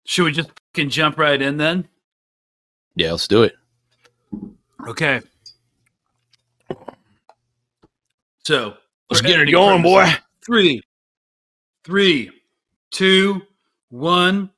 Should we just fucking jump right in then? Yeah, let's do it. Okay. So let's get it going, boy. 3, 2, 1.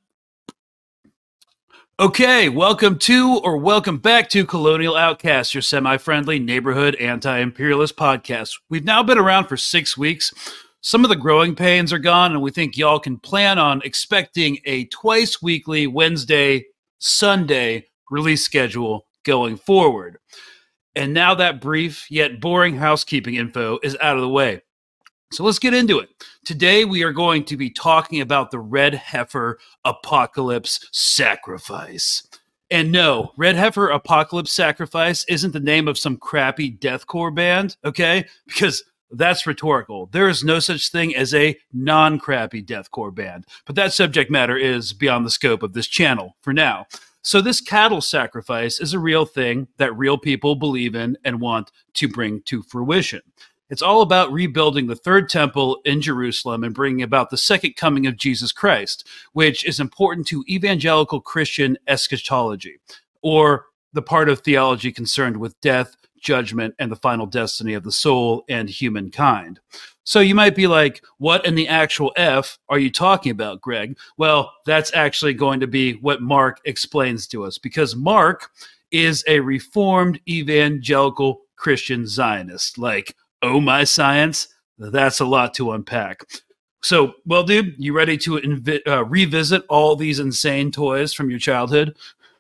Okay, welcome back to Colonial Outcast, your semi-friendly neighborhood anti-imperialist podcast. We've now been around for 6 weeks. Some of the growing pains are gone, and we think y'all can plan on expecting a twice weekly Wednesday, Sunday release schedule going forward. And now that brief yet boring housekeeping info is out of the way. So let's get into it. Today we are going to be talking about the Red Heifer Apocalypse Sacrifice. And no, Red Heifer Apocalypse Sacrifice isn't the name of some crappy deathcore band, okay? Because that's rhetorical. There is no such thing as a non-crappy deathcore band. But that subject matter is beyond the scope of this channel for now. So this cattle sacrifice is a real thing that real people believe in and want to bring to fruition. It's all about rebuilding the third temple in Jerusalem and bringing about the second coming of Jesus Christ, which is important to evangelical Christian eschatology, or the part of theology concerned with death, judgment, and the final destiny of the soul and humankind. So you might be like, what in the actual F are you talking about, Greg? Well, that's actually going to be what Mark explains to us, because Mark is a reformed evangelical Christian Zionist. Like, oh my science, that's a lot to unpack. So, well, dude, you ready to revisit all these insane toys from your childhood?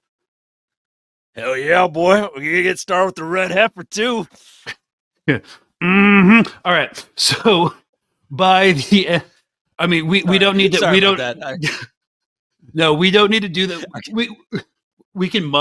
Hell yeah, boy. We're going to get started with the Red Heifer, too. Mm-hmm. All right. So, by the end, I mean, we don't need to. We don't. No, we don't need to do that. We can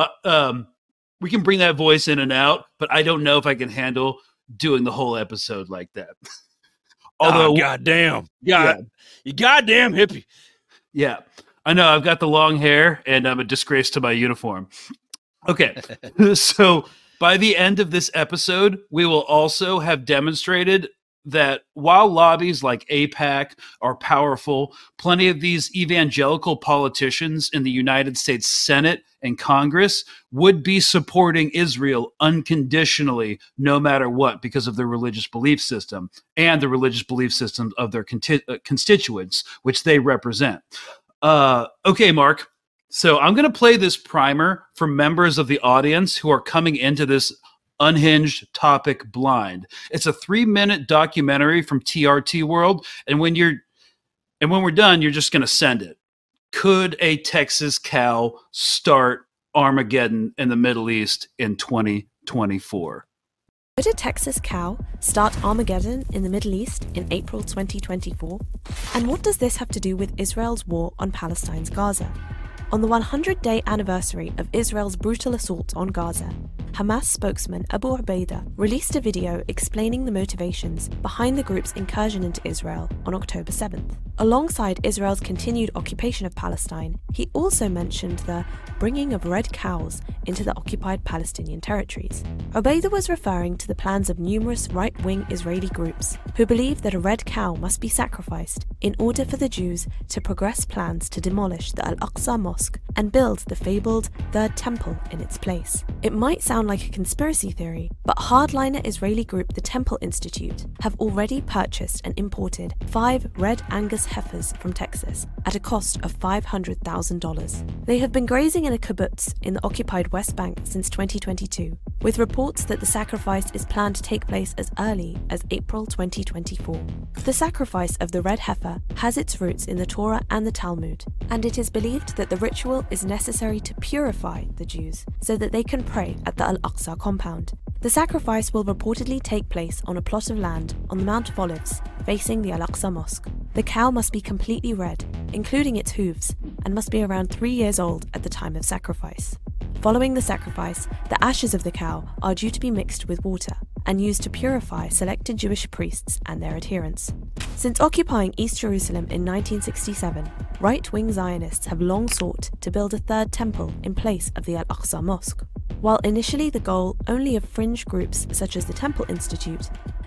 bring that voice in and out, but I don't know if I can handle doing the whole episode like that. Although, goddamn, you goddamn hippie. Yeah, I know. I've got the long hair, and I'm a disgrace to my uniform. Okay, so by the end of this episode, we will also have demonstrated that while lobbies like AIPAC are powerful, plenty of these evangelical politicians in the United States Senate and Congress would be supporting Israel unconditionally, no matter what, because of their religious belief system and the religious belief systems of their constituents, which they represent. Okay, Mark. So I'm going to play this primer for members of the audience who are coming into this unhinged topic blind. It's a 3-minute documentary from TRT World, and when we're done, you're just going to send it. Could a Texas cow start Armageddon in the Middle East in 2024? Could a Texas cow start Armageddon in the Middle East in April 2024? And what does this have to do with Israel's war on Palestine's Gaza? On the 100-day anniversary of Israel's brutal assault on Gaza, Hamas spokesman Abu Ubaidah released a video explaining the motivations behind the group's incursion into Israel on October 7th. Alongside Israel's continued occupation of Palestine, he also mentioned the bringing of red cows into the occupied Palestinian territories. Ubaidah was referring to the plans of numerous right-wing Israeli groups who believe that a red cow must be sacrificed in order for the Jews to progress plans to demolish the Al-Aqsa Mosque and build the fabled Third Temple in its place. It might sound like a conspiracy theory, but hardliner Israeli group the Temple Institute have already purchased and imported 5 red Angus heifers from Texas at a cost of $500,000. They have been grazing in a kibbutz in the occupied West Bank since 2022, with reports that the sacrifice is planned to take place as early as April 2024. The sacrifice of the red heifer has its roots in the Torah and the Talmud, and it is believed that the ritual is necessary to purify the Jews so that they can pray at the Al-Aqsa compound. The sacrifice will reportedly take place on a plot of land on the Mount of Olives facing the Al-Aqsa Mosque. The cow must be completely red, including its hooves, and must be around 3 years old at the time of sacrifice. Following the sacrifice, the ashes of the cow are due to be mixed with water and used to purify selected Jewish priests and their adherents. Since occupying East Jerusalem in 1967, right-wing Zionists have long sought to build a third temple in place of the Al-Aqsa Mosque. While initially the goal only of fringe groups such as the Temple Institute,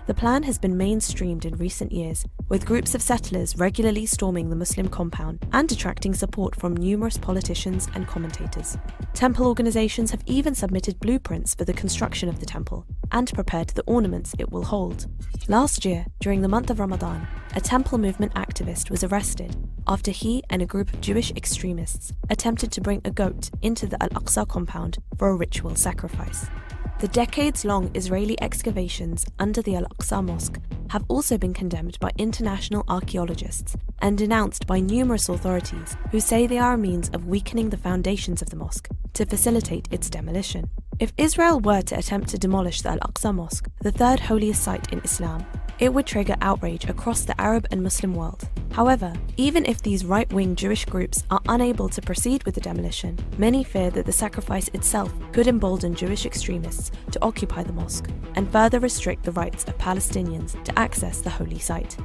The plan has been mainstreamed in recent years, with groups of settlers regularly storming the Muslim compound and attracting support from numerous politicians and commentators. Temple organizations have even submitted blueprints for the construction of the temple and prepared the ornaments it will hold. Last year, during the month of Ramadan, a temple movement activist was arrested after he and a group of Jewish extremists attempted to bring a goat into the Al-Aqsa compound for a ritual sacrifice. The decades-long Israeli excavations under the Al-Aqsa Mosque have also been condemned by international archaeologists and denounced by numerous authorities who say they are a means of weakening the foundations of the mosque to facilitate its demolition. If Israel were to attempt to demolish the Al-Aqsa Mosque, the third holiest site in Islam, it would trigger outrage across the Arab and Muslim world. However, even if these right-wing Jewish groups are unable to proceed with the demolition, many fear that the sacrifice itself could embolden Jewish extremists to occupy the mosque and further restrict the rights of Palestinians to access the holy site.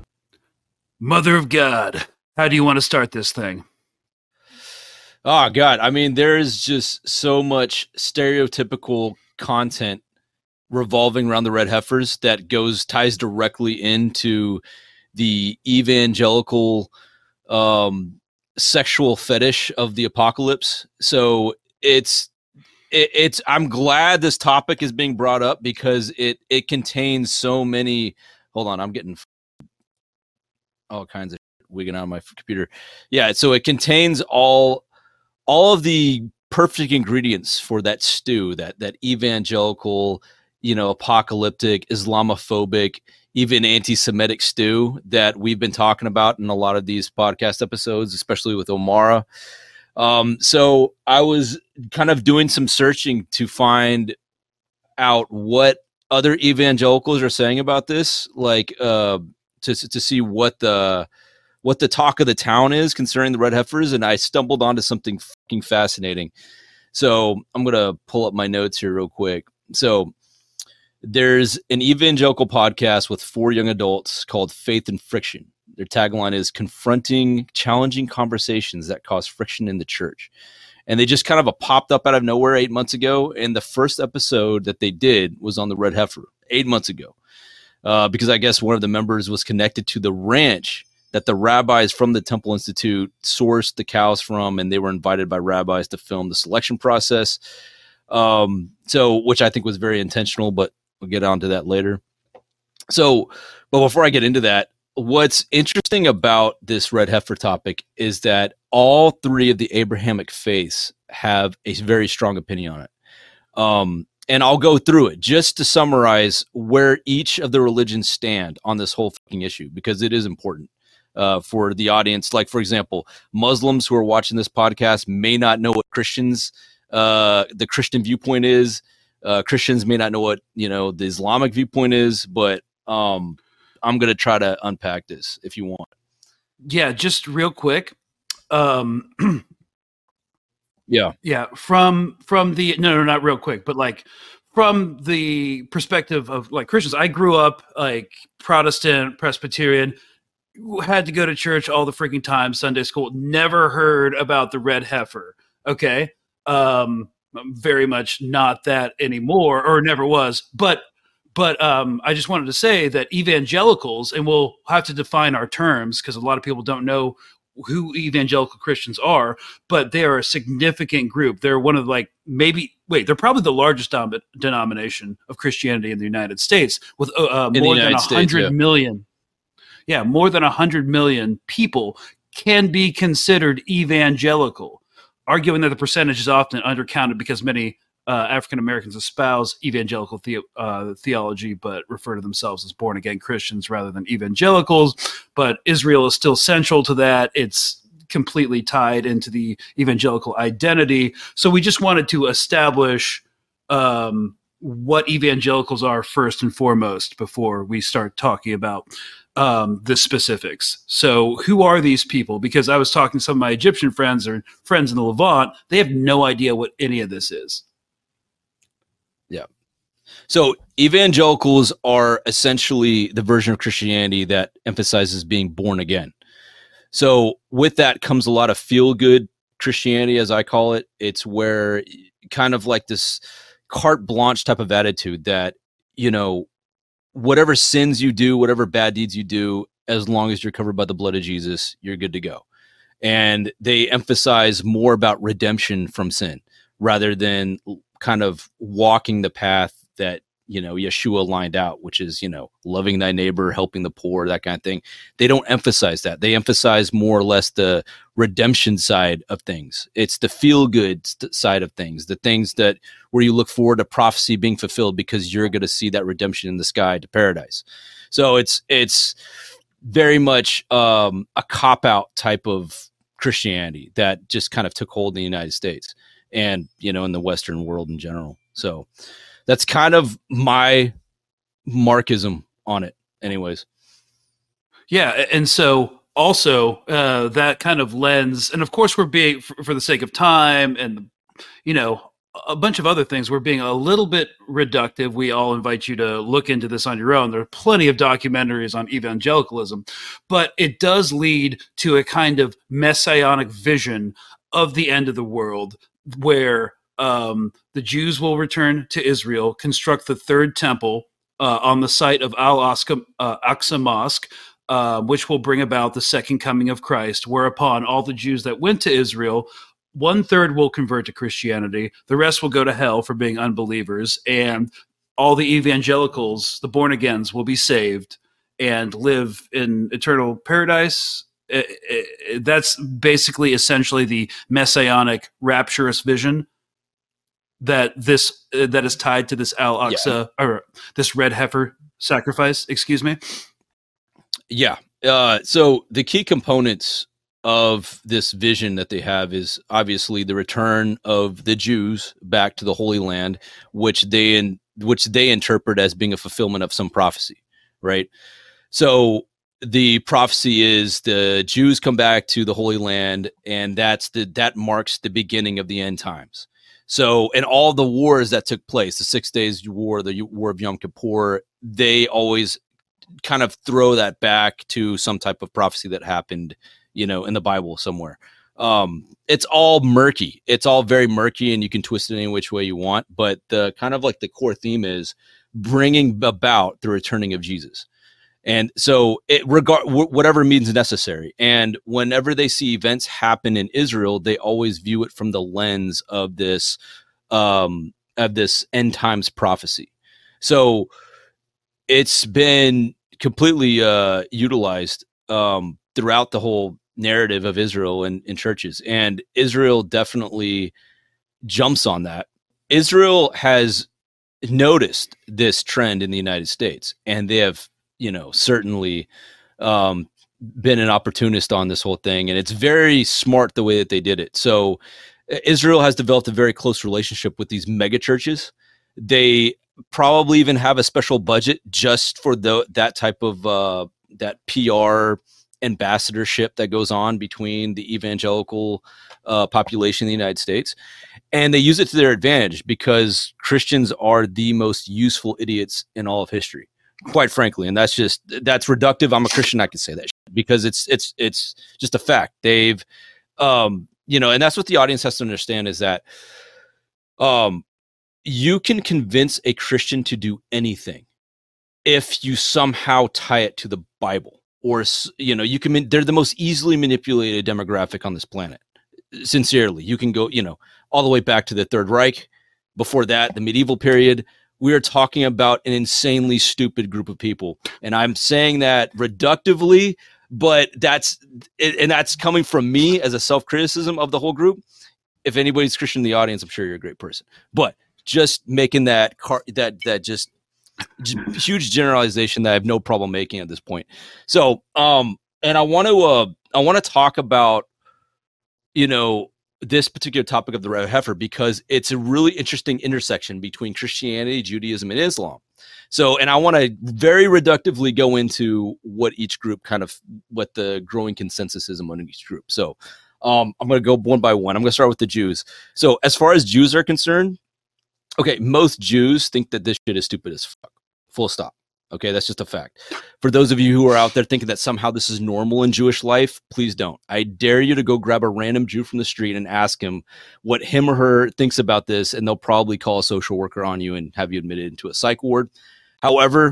Mother of God, how do you want to start this thing? Oh, God. I mean, there is just so much stereotypical content revolving around the red heifers that ties directly into the evangelical sexual fetish of the apocalypse. So it's I'm glad this topic is being brought up because it contains so many. Hold on, I'm getting all kinds of wigging out of my computer. Yeah, so it contains all of the perfect ingredients for that stew, that evangelical, apocalyptic, Islamophobic, even anti-Semitic stew that we've been talking about in a lot of these podcast episodes, especially with Omara. So I was kind of doing some searching to find out what other evangelicals are saying about this, like to see what the talk of the town is concerning the red heifers, and I stumbled onto something fucking fascinating. So I'm gonna pull up my notes here real quick. So there's an evangelical podcast with 4 young adults called Faith and Friction. Their tagline is confronting challenging conversations that cause friction in the church. And they just kind of popped up out of nowhere 8 months ago. And the first episode that they did was on the red heifer 8 months ago. Because I guess one of the members was connected to the ranch that the rabbis from the Temple Institute sourced the cows from, and they were invited by rabbis to film the selection process. Which I think was very intentional, but we'll get onto that later. So, but before I get into that, what's interesting about this red heifer topic is that all 3 of the Abrahamic faiths have a very strong opinion on it. And I'll go through it just to summarize where each of the religions stand on this whole fucking issue, because it is important for the audience. Like, for example, Muslims who are watching this podcast may not know what Christians, the Christian viewpoint is. Christians may not know what, the Islamic viewpoint is, but I'm going to try to unpack this if you want. Yeah, just real quick. Yeah. From the no, not real quick, but like from the perspective of like Christians, I grew up like Protestant, Presbyterian, had to go to church all the freaking time, Sunday school, never heard about the red heifer. Okay. I'm very much not that anymore, or never was, but I just wanted to say that evangelicals, and we'll have to define our terms because a lot of people don't know who evangelical Christians are, but they are a significant group. They're one of they're probably the largest denomination of Christianity in the United States with more than 100 million. Yeah, more than 100 million people can be considered evangelical, arguing that the percentage is often undercounted because many African Americans espouse evangelical theology, but refer to themselves as born-again Christians rather than evangelicals. But Israel is still central to that. It's completely tied into the evangelical identity. So we just wanted to establish what evangelicals are first and foremost before we start talking about the specifics. So who are these people? Because I was talking to some of my Egyptian friends or friends in the Levant. They have no idea what any of this is. Yeah. So evangelicals are essentially the version of Christianity that emphasizes being born again. So with that comes a lot of feel-good Christianity, as I call it. It's where kind of like this carte blanche type of attitude that, whatever sins you do, whatever bad deeds you do, as long as you're covered by the blood of Jesus, you're good to go. And they emphasize more about redemption from sin rather than kind of walking the path that, Yeshua lined out, which is, loving thy neighbor, helping the poor, that kind of thing. They don't emphasize that. They emphasize more or less the redemption side of things. It's the feel good side of things, the things that where you look forward to prophecy being fulfilled because you're going to see that redemption in the sky to paradise. So it's very much a cop-out type of Christianity that just kind of took hold in the United States and, in the Western world in general. So that's kind of my Marxism on it anyways. Yeah. And so also that kind of lens, and of course we're being, for the sake of time and, a bunch of other things, we're being a little bit reductive. We all invite you to look into this on your own. There are plenty of documentaries on evangelicalism, but it does lead to a kind of messianic vision of the end of the world where the Jews will return to Israel, construct the third temple on the site of Al-Aqsa Mosque, which will bring about the second coming of Christ, whereupon all the Jews that went to Israel, 1/3 will convert to Christianity, the rest will go to hell for being unbelievers, and all the evangelicals, the born-agains, will be saved and live in eternal paradise. That's basically essentially the messianic rapturous vision that is tied to this Al-Aqsa or this red heifer sacrifice. Excuse me. Yeah. So the key components of this vision that they have is obviously the return of the Jews back to the Holy Land, which they interpret as being a fulfillment of some prophecy, right? So the prophecy is the Jews come back to the Holy Land, and that marks the beginning of the end times. So, and all the wars that took place, the 6 Days War, the War of Yom Kippur, they always kind of throw that back to some type of prophecy that happened, in the Bible somewhere. It's all murky. It's all very murky, and you can twist it any which way you want. But the kind of like the core theme is bringing about the returning of Jesus. And so whatever means necessary. And whenever they see events happen in Israel, they always view it from the lens of this end times prophecy. So it's been completely utilized throughout the whole narrative of Israel and in churches. And Israel definitely jumps on that. Israel has noticed this trend in the United States, and they have certainly been an opportunist on this whole thing. And it's very smart the way that they did it. So Israel has developed a very close relationship with these mega churches. They probably even have a special budget just for that type of that PR ambassadorship that goes on between the evangelical population in the United States. And they use it to their advantage because Christians are the most useful idiots in all of history, quite frankly. And that's reductive. I'm a Christian. I can say that because it's just a fact. They've, and that's what the audience has to understand is that you can convince a Christian to do anything if you somehow tie it to the Bible. Or, they're the most easily manipulated demographic on this planet. Sincerely, you can go, all the way back to the Third Reich. Before that, the medieval period. We are talking about an insanely stupid group of people. And I'm saying that reductively, but that's coming from me as a self-criticism of the whole group. If anybody's Christian in the audience, I'm sure you're a great person. But just making that just huge generalization that I have no problem making at this point. So, and I want to talk about, this particular topic of the red heifer because it's a really interesting intersection between Christianity, Judaism, and Islam. So, and I want to very reductively go into what the growing consensus is among each group. So, I'm going to go one by one. I'm going to start with the Jews. So, as far as Jews are concerned, okay, most Jews think that this shit is stupid as fuck. Full stop. Okay, that's just a fact. For those of you who are out there thinking that somehow this is normal in Jewish life, please don't. I dare you to go grab a random Jew from the street and ask him what him or her thinks about this, and they'll probably call a social worker on you and have you admitted into a psych ward. However,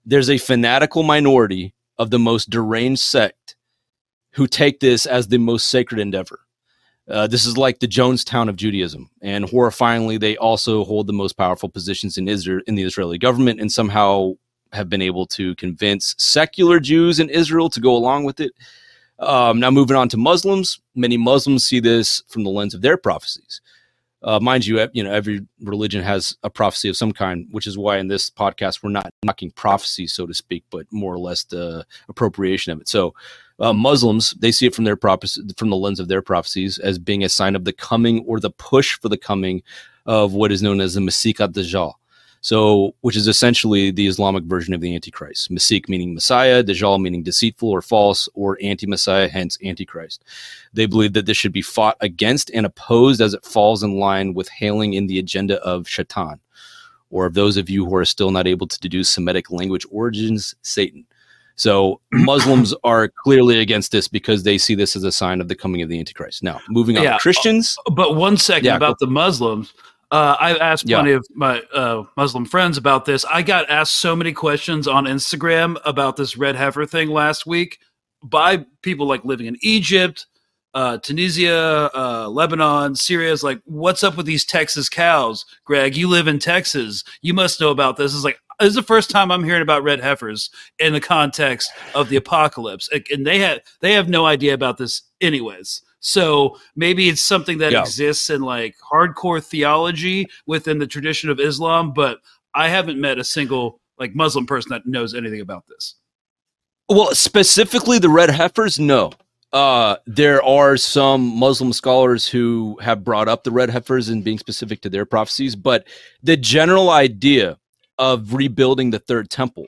there's a fanatical minority of the most deranged sect who take this as the most sacred endeavor. This is like the Jonestown of Judaism, and horrifyingly, they also hold the most powerful positions in Israel, in the Israeli government, and somehow have been able to convince secular Jews in Israel to go along with it. Now, moving on to Muslims, many Muslims see this from the lens of their prophecies. Mind you, every religion has a prophecy of some kind, which is why in this podcast we're not knocking prophecy, so to speak, but more or less the appropriation of it. So, Muslims, they see it from from the lens of their prophecies as being a sign of the coming or the push for the coming of what is known as the Masih ad-Dajjal. So, which is essentially the Islamic version of the Antichrist. Masih meaning Messiah, Dajjal meaning deceitful or false or anti-Messiah, hence Antichrist. They believe that this should be fought against and opposed as it falls in line with hailing in the agenda of Shaitan, or of those of you who are still not able to deduce Semitic language origins, Satan. So Muslims are clearly against this because they see this as a sign of the coming of the Antichrist. Now, moving on to Christians. But 1 second about the Muslims. I've asked plenty of my Muslim friends about this. I got asked so many questions on Instagram about this red heifer thing last week by people like living in Egypt, Tunisia, Lebanon, Syria. Is like, what's up with these Texas cows? Greg, you live in Texas. You must know about this. It's like, this is the first time I'm hearing about red heifers in the context of the apocalypse. And they have no idea about this anyways. So maybe it's something that exists in like hardcore theology within the tradition of Islam, but I haven't met a single like Muslim person that knows anything about this. Well, specifically the red heifers, no. There are some Muslim scholars who have brought up the red heifers and being specific to their prophecies, but the general idea of rebuilding the third temple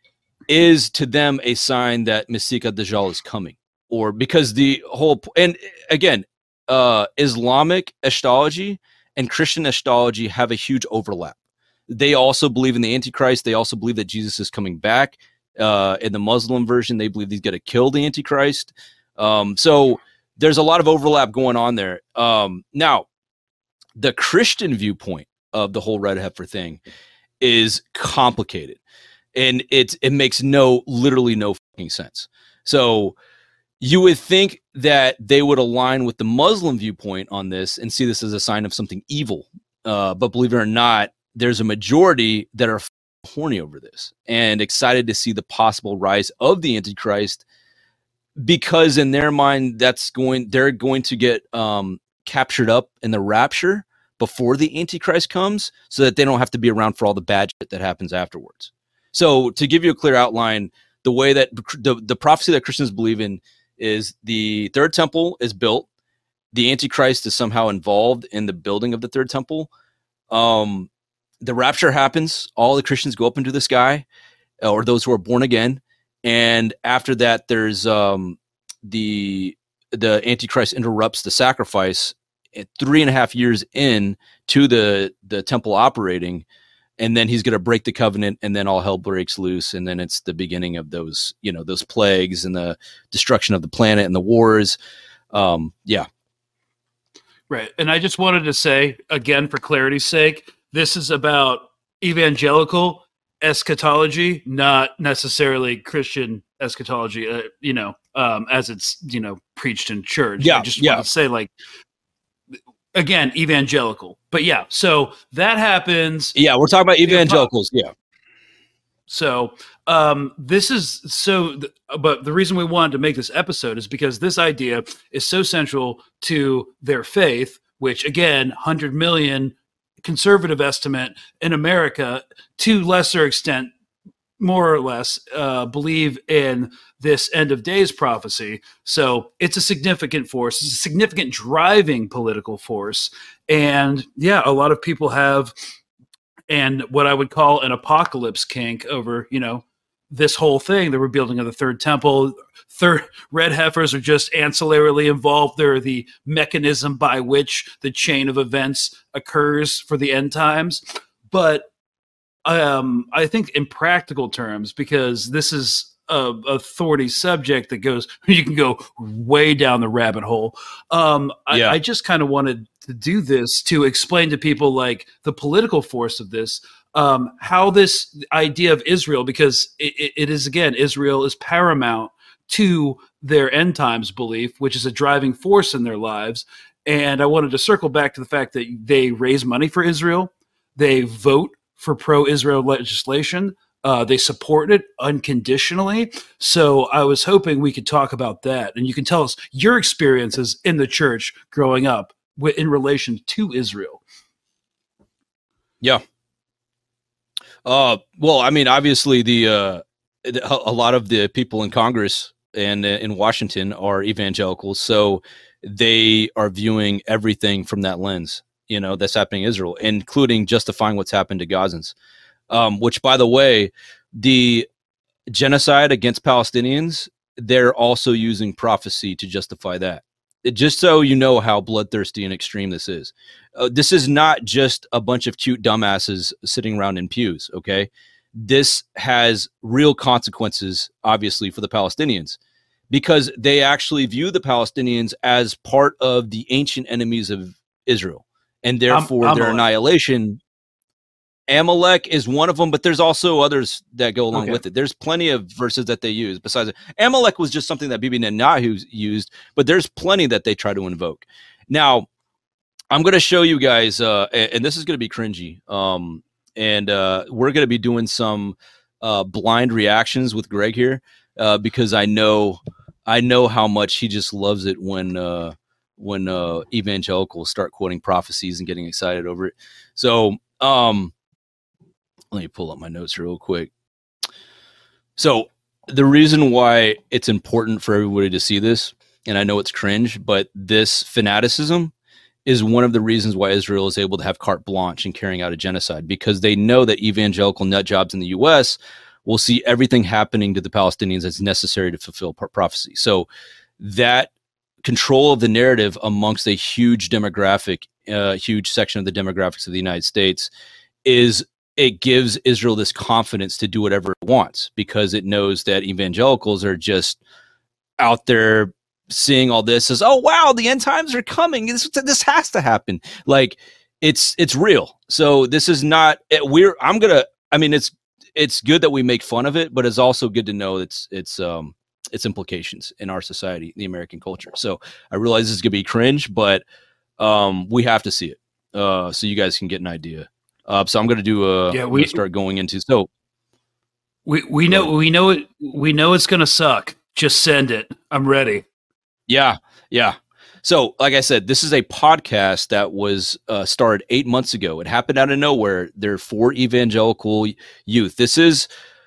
is to them a sign that Masih ad-Dajjal is coming. Or because the whole, and again, Islamic astrology and Christian astrology have a huge overlap. They also believe in the Antichrist. They also believe that Jesus is coming back. In the Muslim version, they believe he's going to kill the Antichrist. So there's a lot of overlap going on there. Now, the Christian viewpoint of the whole red heifer thing is complicated, and it makes literally no fucking sense. So you would think that they would align with the Muslim viewpoint on this and see this as a sign of something evil. But believe it or not, there's a majority that are horny over this and excited to see the possible rise of the Antichrist, because in their mind, they're going to get captured up in the rapture before the Antichrist comes, so that they don't have to be around for all the bad shit that happens afterwards. So to give you a clear outline, the way that the prophecy that Christians believe in is the third temple is built. The Antichrist is somehow involved in the building of the third temple. The rapture happens. All the Christians go up into the sky, or those who are born again. And after that, there's the Antichrist interrupts the sacrifice at 3.5 years in to the temple operating. And then he's going to break the covenant, and then all hell breaks loose. And then it's the beginning of those plagues and the destruction of the planet and the wars. Right. And I just wanted to say, again, for clarity's sake, this is about evangelical eschatology, not necessarily Christian eschatology, as it's, preached in church. I just want to say, like, again, evangelical. But yeah, so that happens. Yeah, we're talking about evangelicals. So this is but the reason we wanted to make this episode is because this idea is so central to their faith, which again, 100 million conservative estimate in America, to lesser extent, more or less, believe in this end of days prophecy. So it's a significant force. It's a significant driving political force. And yeah, a lot of people have, and what I would call an apocalypse kink over, this whole thing, the rebuilding of the third temple. Red heifers are just ancillarily involved. They're the mechanism by which the chain of events occurs for the end times. But I think in practical terms, because this is a thorny subject that goes, you can go way down the rabbit hole. I just kind of wanted to do this to explain to people like the political force of this. how this idea of Israel, because it is, again, Israel is paramount to their end times belief, which is a driving force in their lives. And I wanted to circle back to the fact that they raise money for Israel. They vote for pro-Israel legislation. They support it unconditionally. So I was hoping we could talk about that. And you can tell us your experiences in the church growing up in relation to Israel. Yeah. Well, I mean, obviously a lot of the people in Congress and in Washington are evangelicals. So they are viewing everything from that lens, that's happening in Israel, including justifying what's happened to Gazans. Which, by the way, the genocide against Palestinians, they're also using prophecy to justify that. Just so you know how bloodthirsty and extreme this is. This is not just a bunch of cute dumbasses sitting around in pews, okay? This has real consequences, obviously, for the Palestinians, because they actually view the Palestinians as part of the ancient enemies of Israel, and therefore their annihilation. Amalek is one of them, but there's also others that go along with it. There's plenty of verses that they use. Besides it, Amalek was just something that Bibi Netanyahu used, but there's plenty that they try to invoke. Now, I'm going to show you guys, and this is going to be cringy, and we're going to be doing some blind reactions with Greg here, because I know how much he just loves it when evangelicals start quoting prophecies and getting excited over it. So, let me pull up my notes real quick. So the reason why it's important for everybody to see this, and I know it's cringe, but this fanaticism is one of the reasons why Israel is able to have carte blanche in carrying out a genocide, because they know that evangelical nut jobs in the U.S. will see everything happening to the Palestinians as necessary to fulfill prophecy. So that control of the narrative amongst a huge demographic, huge section of the demographics of the United States it gives Israel this confidence to do whatever it wants, because it knows that evangelicals are just out there seeing all this as, oh, wow, the end times are coming. This has to happen. Like it's real. So this is not, it's good that we make fun of it, but it's also good to know its implications in our society, the American culture. So I realize this is going to be cringe, but we have to see it so you guys can get an idea. So I'm going to do we start going into, so we know it's going to suck. Just send it. I'm ready. Yeah. So like I said, this is a podcast that was started 8 months ago. It happened out of nowhere. They're for evangelical youth. This is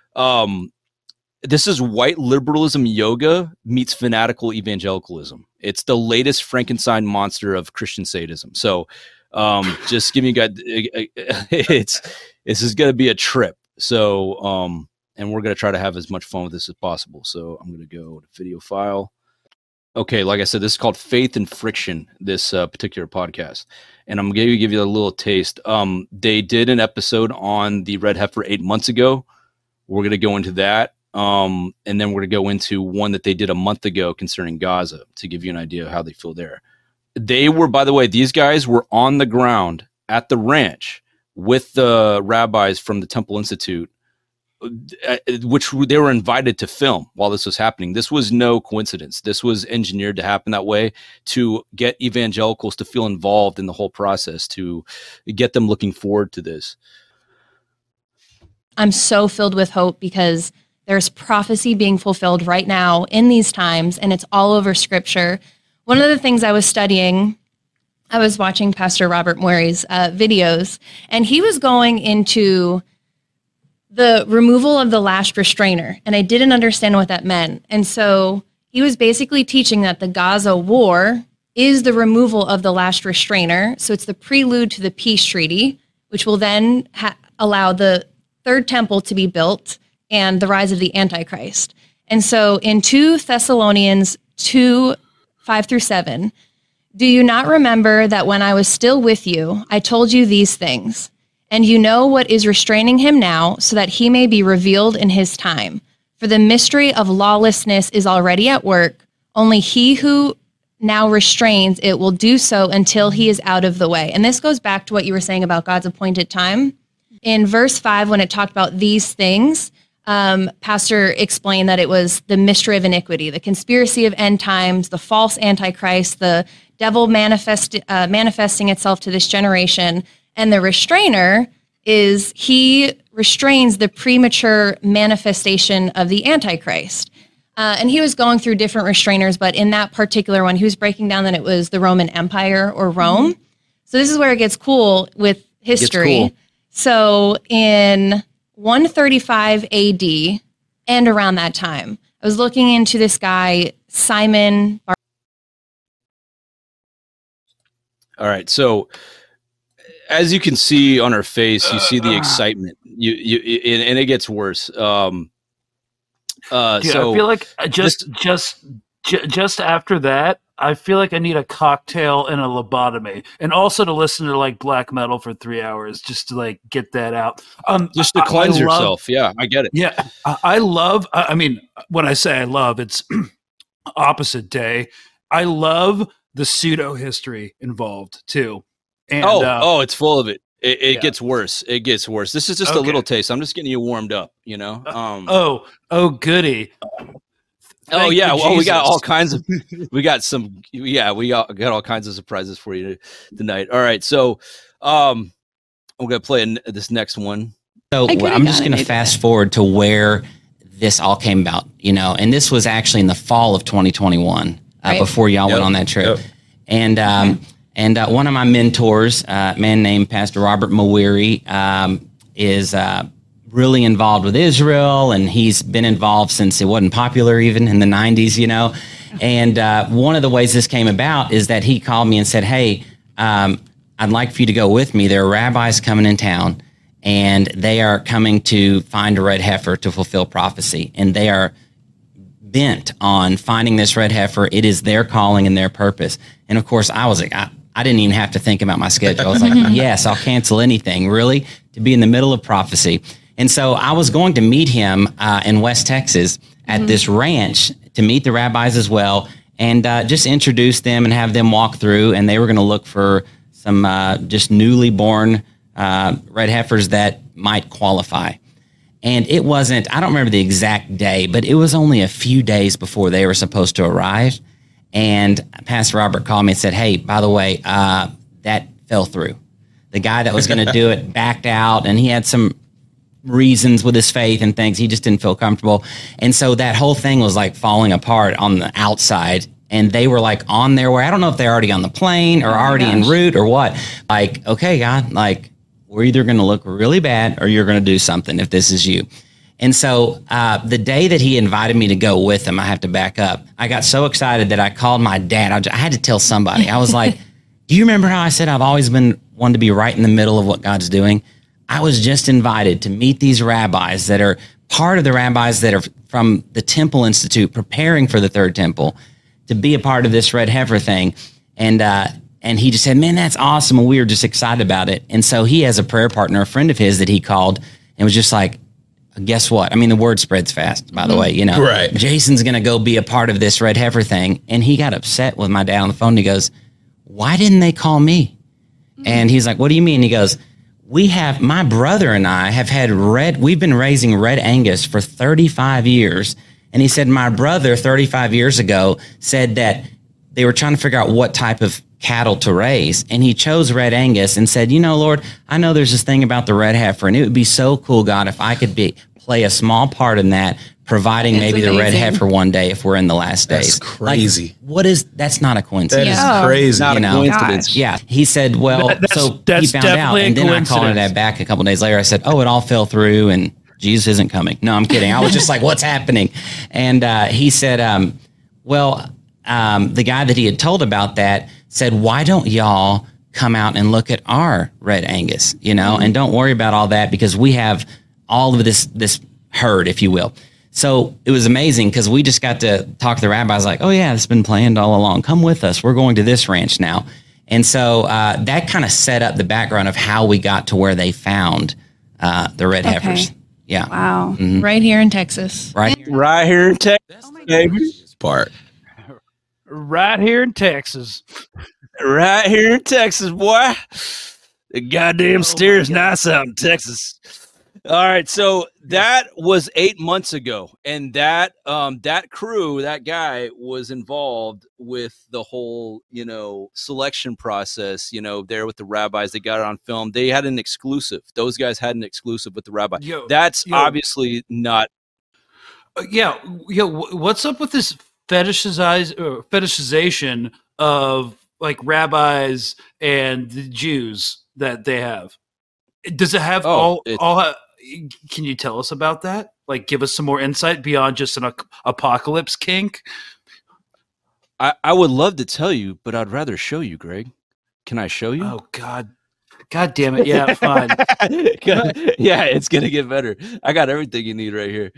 white liberalism yoga meets fanatical evangelicalism. It's the latest Frankenstein monster of Christian sadism. So just giving you guys, this is going to be a trip. So, and we're going to try to have as much fun with this as possible. So I'm going to go to video file. Okay. Like I said, this is called Faith and Friction, this particular podcast. And I'm going to give you a little taste. They did an episode on the Red Heifer 8 months ago. We're going to go into that. And then we're going to go into one that they did a month ago concerning Gaza to give you an idea of how they feel there. They were, by the way, these guys were on the ground at the ranch with the rabbis from the Temple Institute, which they were invited to film while this was happening. This was no coincidence. This was engineered to happen that way to get evangelicals to feel involved in the whole process, to get them looking forward to this. I'm so filled with hope because there's prophecy being fulfilled right now in these times, and it's all over Scripture. One of the things I was studying, I was watching Pastor Robert Murray's videos, and he was going into the removal of the last restrainer, and I didn't understand what that meant. And so he was basically teaching that the Gaza war is the removal of the last restrainer. So it's the prelude to the peace treaty, which will then allow the third temple to be built and the rise of the Antichrist. And so in 2 Thessalonians 2:5-7, do you not remember that when I was still with you, I told you these things? And you know what is restraining him now, so that he may be revealed in his time. For the mystery of lawlessness is already at work. Only he who now restrains it will do so until he is out of the way. And this goes back to what you were saying about God's appointed time. in verse 5, when it talked about these things, Pastor explained that it was the mystery of iniquity, the conspiracy of end times, the false antichrist, the devil manifesting itself to this generation, and the restrainer is he restrains the premature manifestation of the antichrist. And he was going through different restrainers, but in that particular one, he was breaking down that it was the Roman Empire or Rome. Mm-hmm. So this is where it gets cool with history. Cool. So in 135 AD and around that time, I was looking into this guy, Simon. All right. So as you can see on her face, you see the excitement. And it gets worse. Dude, so I feel like just after that, I feel like I need a cocktail and a lobotomy, and also to listen to like black metal for 3 hours just to like get that out. Just to cleanse yourself. Yeah, I get it. Yeah, I love. I mean, when I say I love, it's opposite day. I love the pseudo history involved too. And, it's full of it. It gets worse. It gets worse. This is just a little taste. I'm just getting you warmed up. You know. Goody. Thank you, well, we got all kinds of, we got all kinds of surprises for you tonight. All right, so I'm gonna play this next one. So I'm just gonna fast forward to where this all came about, and this was actually in the fall of 2021, before y'all went on that trip, and one of my mentors, a man named Pastor Robert Mawiri, is really involved with Israel, and he's been involved since it wasn't popular even in the 90s, and one of the ways this came about is that he called me and said, hey, I'd like for you to go with me. There are rabbis coming in town, and they are coming to find a red heifer to fulfill prophecy, and they are bent on finding this red heifer. It is their calling and their purpose. And of course, I was like, I didn't even have to think about my schedule. I was like, yes, I'll cancel anything, really, to be in the middle of prophecy. And so I was going to meet him in West Texas at this ranch to meet the rabbis as well, and just introduce them and have them walk through. And they were going to look for some just newly born red heifers that might qualify. And it wasn't, I don't remember the exact day, but it was only a few days before they were supposed to arrive. And Pastor Robert called me and said, hey, by the way, that fell through. The guy that was going to do it backed out, and he had some reasons with his faith and things. He just didn't feel comfortable. And so that whole thing was like falling apart on the outside. And they were like on their way. I don't know if they're already on the plane or already en route or what. Like, okay, God, like we're either going to look really bad or you're going to do something if this is you. And so the day that he invited me to go with him, I have to back up. I got so excited that I called my dad. I had to tell somebody. I was like, do you remember how I said I've always been one to be right in the middle of what God's doing? I was just invited to meet these rabbis that are part of the rabbis that are from the Temple Institute preparing for the Third Temple to be a part of this red heifer thing. And he just said, man, that's awesome. And we were just excited about it. And so he has a prayer partner, a friend of his that he called and was just like, guess what? I mean, the word spreads fast, by the way, right. Jason's going to go be a part of this red heifer thing. And he got upset with my dad on the phone. He goes, why didn't they call me? And he's like, what do you mean? He goes, my brother and I we've been raising Red Angus for 35 years. And he said, my brother 35 years ago said that they were trying to figure out what type of cattle to raise. And he chose Red Angus and said, Lord, I know there's this thing about the red heifer, and it would be so cool, God, if I could play a small part in that, providing maybe the red heifer one day if we're in the last days. That's crazy. Like, that's not a coincidence. That is crazy. Not a coincidence. Gosh. Yeah. He said, well, he found out. And then I called my dad back a couple of days later. I said, oh, it all fell through and Jesus isn't coming. No, I'm kidding. I was just like, what's happening? And he said, the guy that he had told about that said, why don't y'all come out and look at our Red Angus, and don't worry about all that because we have all of this herd, if you will. So it was amazing because we just got to talk to the rabbis like, oh, yeah, it's been planned all along. Come with us. We're going to this ranch now. And so that kind of set up the background of how we got to where they found the red heifers. Yeah. Wow. Mm-hmm. Right here in Texas. Right here in Texas, baby. Part. Right here in Texas. Right here in Texas, boy. The goddamn stairs nice out in Texas. All right, so that was 8 months ago, and that crew, that guy, was involved with the whole, selection process. There with the rabbis, they got it on film. They had an exclusive. Those guys had an exclusive with the rabbi. That's obviously not. What's up with this fetishization of like rabbis and the Jews that they have? Does it have can you tell us about that? Like, give us some more insight beyond just an apocalypse kink? I would love to tell you, but I'd rather show you, Greg. Can I show you? Oh, God damn it. Yeah, fine. Yeah, it's going to get better. I got everything you need right here.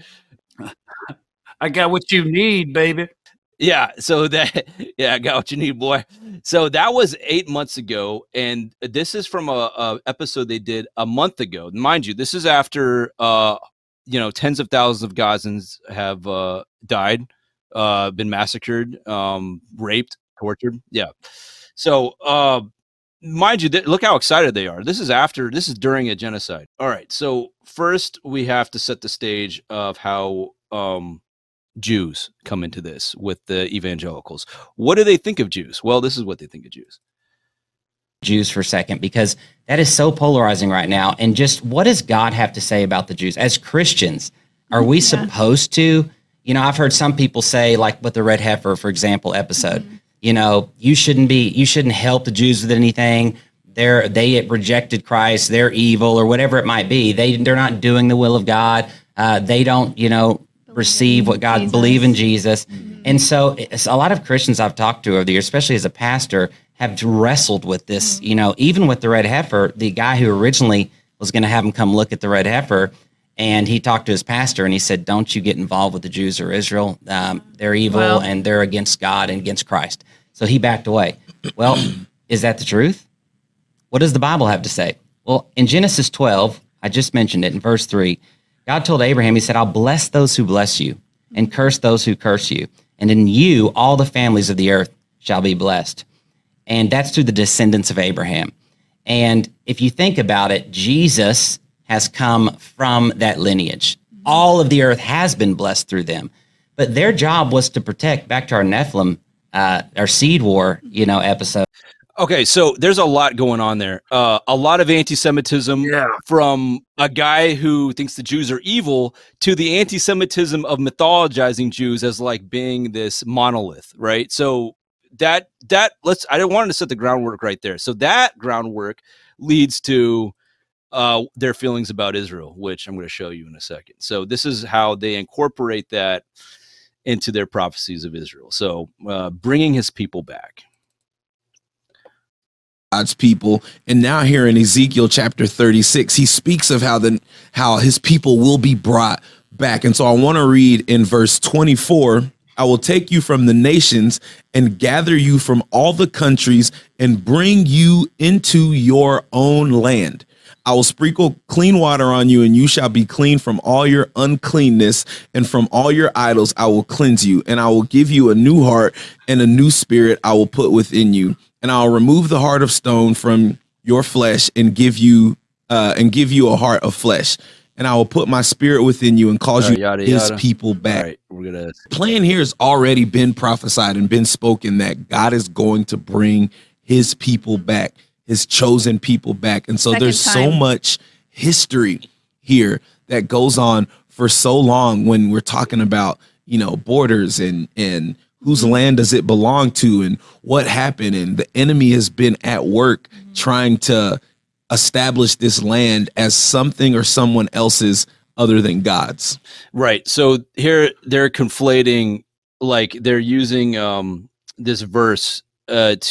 I got what you need, baby. Yeah, I got what you need, boy. So that was 8 months ago, and this is from a episode they did a month ago. Mind you, this is after tens of thousands of Gazans have died, been massacred, raped, tortured. Yeah. So mind you, look how excited they are. This is during a genocide. All right. So first we have to set the stage of how Jews come into this with the evangelicals. What do they think of Jews? Well, this is what they think of Jews for a second, because that is so polarizing right now. And just what does God have to say about the Jews? As Christians, are we supposed to, I've heard some people say, like with the red heifer, for example, episode, you shouldn't help the Jews with anything. They rejected Christ. They're evil or whatever it might be. They're not doing the will of God. They don't, receive what God believe in Jesus. And so it's a lot of Christians I've talked to over the years, especially as a pastor, have wrestled with this, even with the red heifer. The guy who originally was going to have him come look at the red heifer, and he talked to his pastor and he said, don't you get involved with the Jews or Israel. They're evil and they're against God and against Christ. So he backed away. Well, is that the truth? What does the Bible have to say? Well, in Genesis 12, I just mentioned it in verse 3, God told Abraham, he said, I'll bless those who bless you and curse those who curse you. And in you, all the families of the earth shall be blessed. And that's through the descendants of Abraham. And if you think about it, Jesus has come from that lineage. All of the earth has been blessed through them. But their job was to protect, back to our Nephilim, our seed war, episode. Okay, so there's a lot going on there. A lot of anti-Semitism from a guy who thinks the Jews are evil to the anti-Semitism of mythologizing Jews as like being this monolith, right? So I wanted to set the groundwork right there. So that groundwork leads to their feelings about Israel, which I'm going to show you in a second. So this is how they incorporate that into their prophecies of Israel. So bringing his people back. God's people. And now here in Ezekiel chapter 36, he speaks of how his people will be brought back. And so I want to read in verse 24, I will take you from the nations and gather you from all the countries and bring you into your own land. I will sprinkle clean water on you, and you shall be clean from all your uncleanness, and from all your idols I will cleanse you, and I will give you a new heart, and a new spirit I will put within you. And I'll remove the heart of stone from your flesh and give you a heart of flesh. And I will put my spirit within you and cause you his people back. All right, plan here has already been prophesied and been spoken that God is going to bring his people back, his chosen people back. And so there's so much history here that goes on for so long when we're talking about, borders and whose land does it belong to and what happened. And the enemy has been at work trying to establish this land as something or someone else's other than God's. Right. So here they're conflating, like they're using this verse as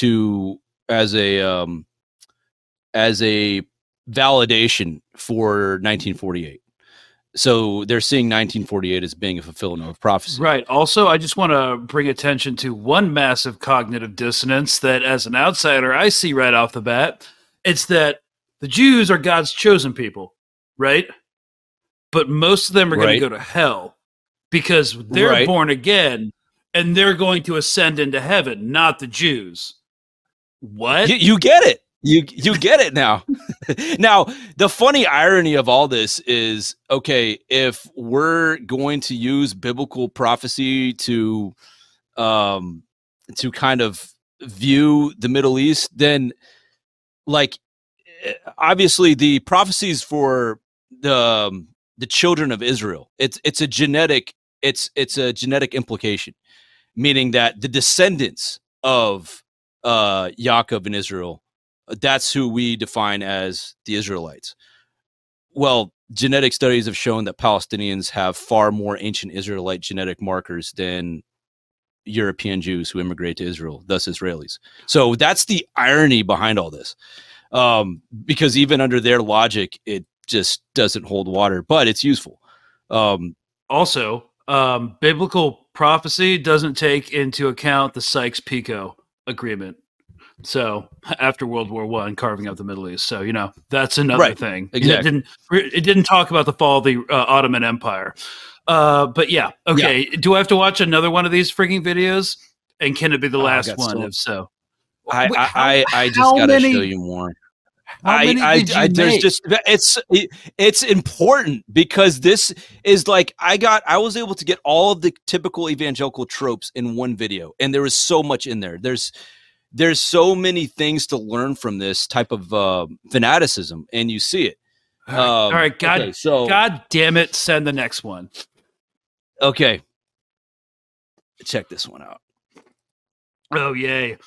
a validation for 1948. So they're seeing 1948 as being a fulfillment of prophecy. Right. Also, I just want to bring attention to one massive cognitive dissonance that as an outsider, I see right off the bat. It's that the Jews are God's chosen people, right? But most of them are going to go to hell because they're born again and they're going to ascend into heaven, not the Jews. What? You get it. You get it now. Now, the funny irony of all this is, okay, if we're going to use biblical prophecy to kind of view the Middle East, then like obviously the prophecies for the children of Israel, it's a genetic implication, meaning that the descendants of Yaakov and Israel, that's who we define as the Israelites. Well, genetic studies have shown that Palestinians have far more ancient Israelite genetic markers than European Jews who immigrate to Israel, thus Israelis. So that's the irony behind all this, because even under their logic, it just doesn't hold water, but it's useful. Also, biblical prophecy doesn't take into account the Sykes-Picot Agreement. So after World War I, carving out the Middle East. So, that's another thing. Exactly. It didn't talk about the fall of the Ottoman Empire. But yeah. Okay. Yeah. Do I have to watch another one of these freaking videos? And can it be the last one? If so, I just got to show you more. It's important because this is like, I was able to get all of the typical evangelical tropes in one video, and there was so much in there. There's so many things to learn from this type of fanaticism, and you see it. All right, God damn it, send the next one. Okay, check this one out. Oh yay!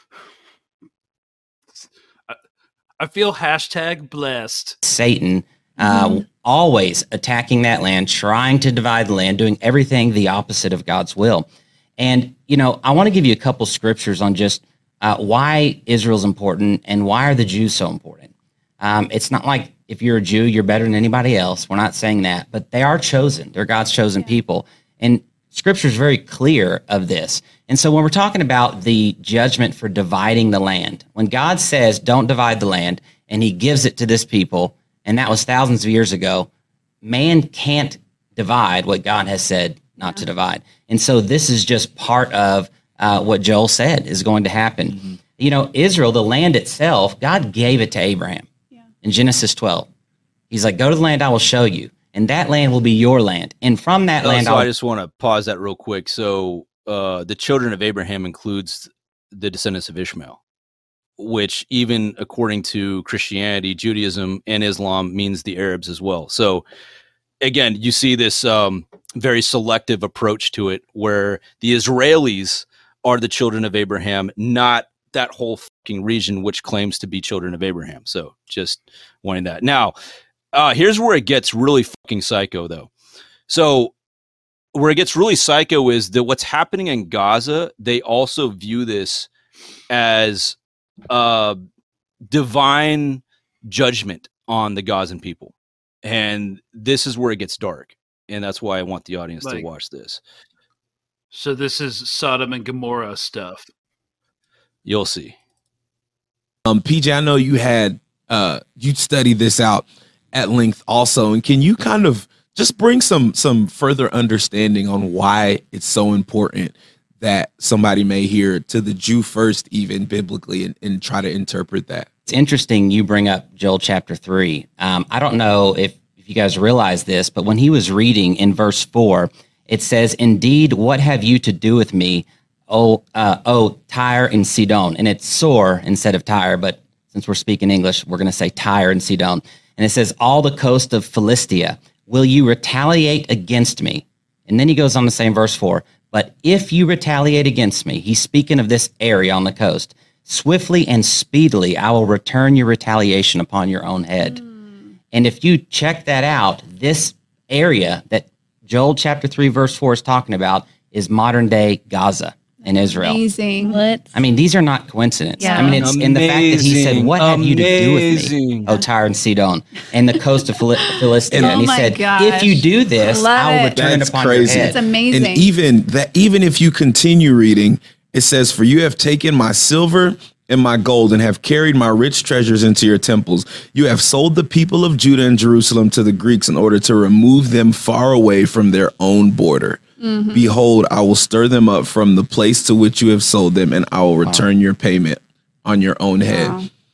I feel #blessed. Satan always attacking that land, trying to divide the land, doing everything the opposite of God's will. And I want to give you a couple scriptures on just why Israel's important and why are the Jews so important. It's not like if you're a Jew, you're better than anybody else. We're not saying that, but they are chosen. They're God's chosen people. And Scripture is very clear of this. And so when we're talking about the judgment for dividing the land, when God says, don't divide the land, and he gives it to this people, and that was thousands of years ago, man can't divide what God has said not to divide. And so this is just part of what Joel said is going to happen. Mm-hmm. Israel, the land itself, God gave it to Abraham in Genesis 12. He's like, go to the land I will show you, and that land will be your land. And from that land, I just want to pause that real quick. So the children of Abraham includes the descendants of Ishmael, which even according to Christianity, Judaism, and Islam means the Arabs as well. So again, you see this very selective approach to it where the Israelis are the children of Abraham, not that whole fucking region which claims to be children of Abraham. So just wanting that. Now, here's where it gets really fucking psycho, though. So where it gets really psycho is that what's happening in Gaza, they also view this as divine judgment on the Gazan people. And this is where it gets dark. And that's why I want the audience to watch this. So this is Sodom and Gomorrah stuff. You'll see. PJ, I know you studied this out at length also, and can you kind of just bring some further understanding on why it's so important that somebody may hear to the Jew first, even biblically, and try to interpret that? It's interesting you bring up Joel chapter 3. I don't know if you guys realize this, but when he was reading in verse 4, it says, "Indeed, what have you to do with me, O Tyre and Sidon?" And it's Sor instead of Tyre, but since we're speaking English, we're going to say Tyre and Sidon. And it says, "All the coast of Philistia, will you retaliate against me?" And then he goes on to say in verse 4, "But if you retaliate against me," he's speaking of this area on the coast, "swiftly and speedily I will return your retaliation upon your own head." And if you check that out, this area that Joel chapter 3, verse 4 is talking about is modern day Gaza in Israel. Amazing. What? I mean, these are not coincidences. Yeah. I mean, it's in the fact that he said, "What have you to do with me, O Tyre and Sidon, and the coast of Philistia?" And he said, "If you do this, I will return upon your head." It's amazing. And even if you continue reading, it says, "For you have taken my silver and my gold and have carried my rich treasures into your temples. You have sold the people of Judah and Jerusalem to the Greeks in order to remove them far away from their own border. Mm-hmm. Behold, I will stir them up from the place to which you have sold them, and I will return your payment on your own head."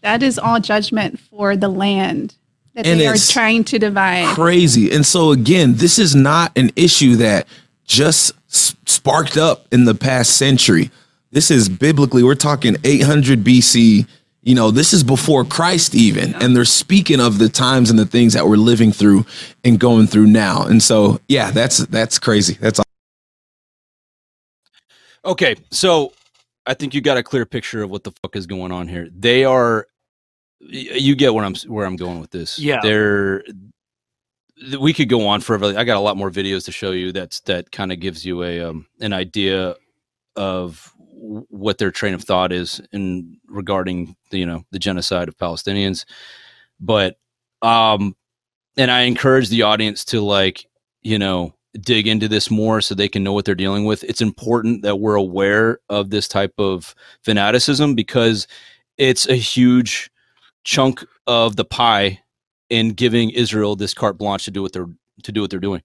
That is all judgment for the land that they are trying to divide. Crazy. And so again, this is not an issue that just sparked up in the past century. This is biblically, we're talking 800 BC. This is before Christ even. And they're speaking of the times and the things that we're living through and going through now. And so, yeah, that's crazy. That's all. Okay. So I think you got a clear picture of what the fuck is going on here. You get where I'm going with this. Yeah. We could go on forever. I got a lot more videos to show you that kind of gives you an idea of what their train of thought is in regarding the genocide of Palestinians. But and I encourage the audience to dig into this more so they can know what they're dealing with. It's important that we're aware of this type of fanaticism because it's a huge chunk of the pie in giving Israel this carte blanche to do what they're doing.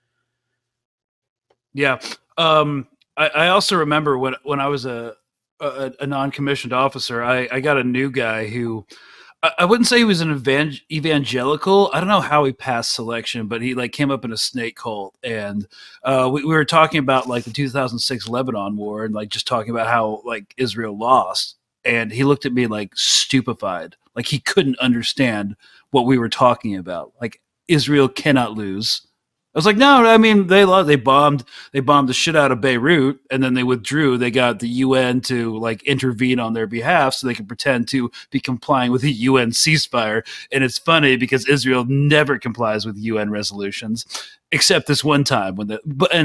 Yeah. I also remember when I was a non-commissioned officer, I got a new guy who I wouldn't say he was an evangelical. I don't know how he passed selection, but he came up in a snake cult. And we were talking about the 2006 Lebanon war and just talking about how Israel lost. And he looked at me stupefied. He couldn't understand what we were talking about. Israel cannot lose. I was like, no, I mean, they lost. They bombed the shit out of Beirut, and then they withdrew. They got the UN to intervene on their behalf so they could pretend to be complying with the UN ceasefire. And it's funny because Israel never complies with UN resolutions, except this one time it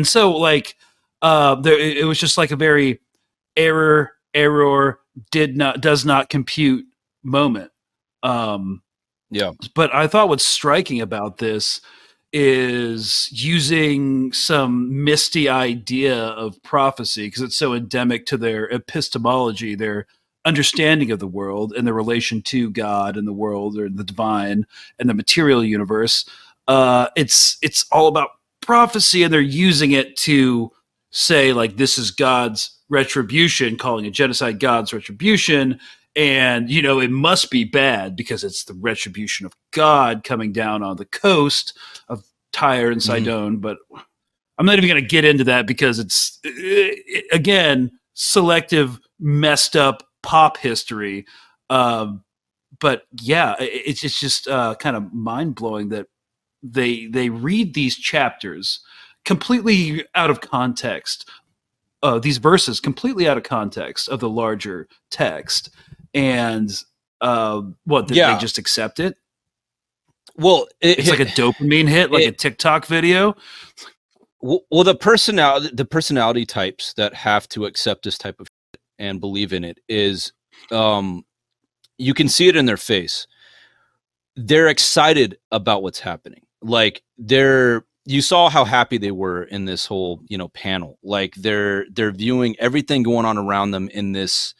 was just a very error does not compute moment. Yeah. But I thought what's striking about this is using some misty idea of prophecy because it's so endemic to their epistemology, their understanding of the world and the relation to God and the world or the divine and the material universe. It's all about prophecy, and they're using it to say this is God's retribution, calling a genocide God's retribution. And, it must be bad because it's the retribution of God coming down on the coast of Tyre and Sidon. But I'm not even going to get into that because it's, again, selective, messed up pop history. But yeah, it's just kind of mind blowing that they read these chapters completely out of context. These verses completely out of context of the larger text. And they just accept it? Well, it's like a dopamine hit, a TikTok video. Well, the personality types that have to accept this type of shit and believe in it is, you can see it in their face. They're excited about what's happening. You saw how happy they were in this whole, panel. They're viewing everything going on around them in this,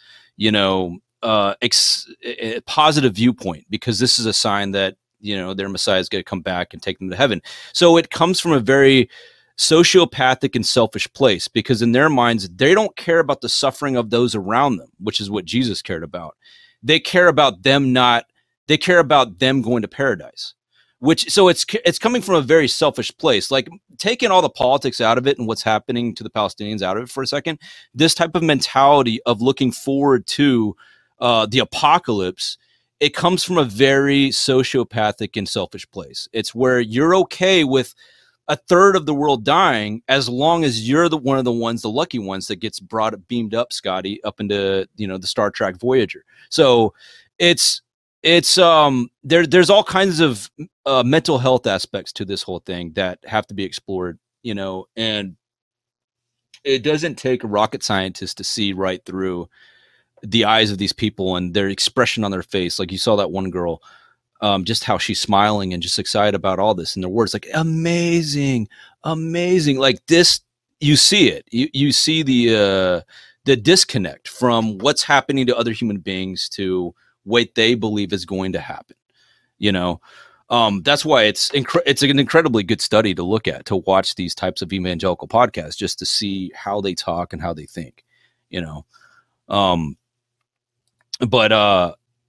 positive viewpoint, because this is a sign that their Messiah is going to come back and take them to heaven. So it comes from a very sociopathic and selfish place, because in their minds they don't care about the suffering of those around them, which is what Jesus cared about. They care about them going to paradise. So it's coming from a very selfish place. Taking all the politics out of it and what's happening to the Palestinians out of it for a second, this type of mentality of looking forward to the apocalypse, it comes from a very sociopathic and selfish place. It's where you're okay with a third of the world dying as long as you're one of the ones, the lucky ones, that gets beamed up, Scotty, up into the Star Trek Voyager. So there's all kinds of mental health aspects to this whole thing that have to be explored, and it doesn't take a rocket scientist to see right through the eyes of these people and their expression on their face. You saw that one girl, just how she's smiling and just excited about all this, and their words amazing, this, you see it. You see the disconnect from what's happening to other human beings to what they believe is going to happen. That's why it's an incredibly good study to look at, to watch these types of evangelical podcasts, just to see how they talk and how they think, But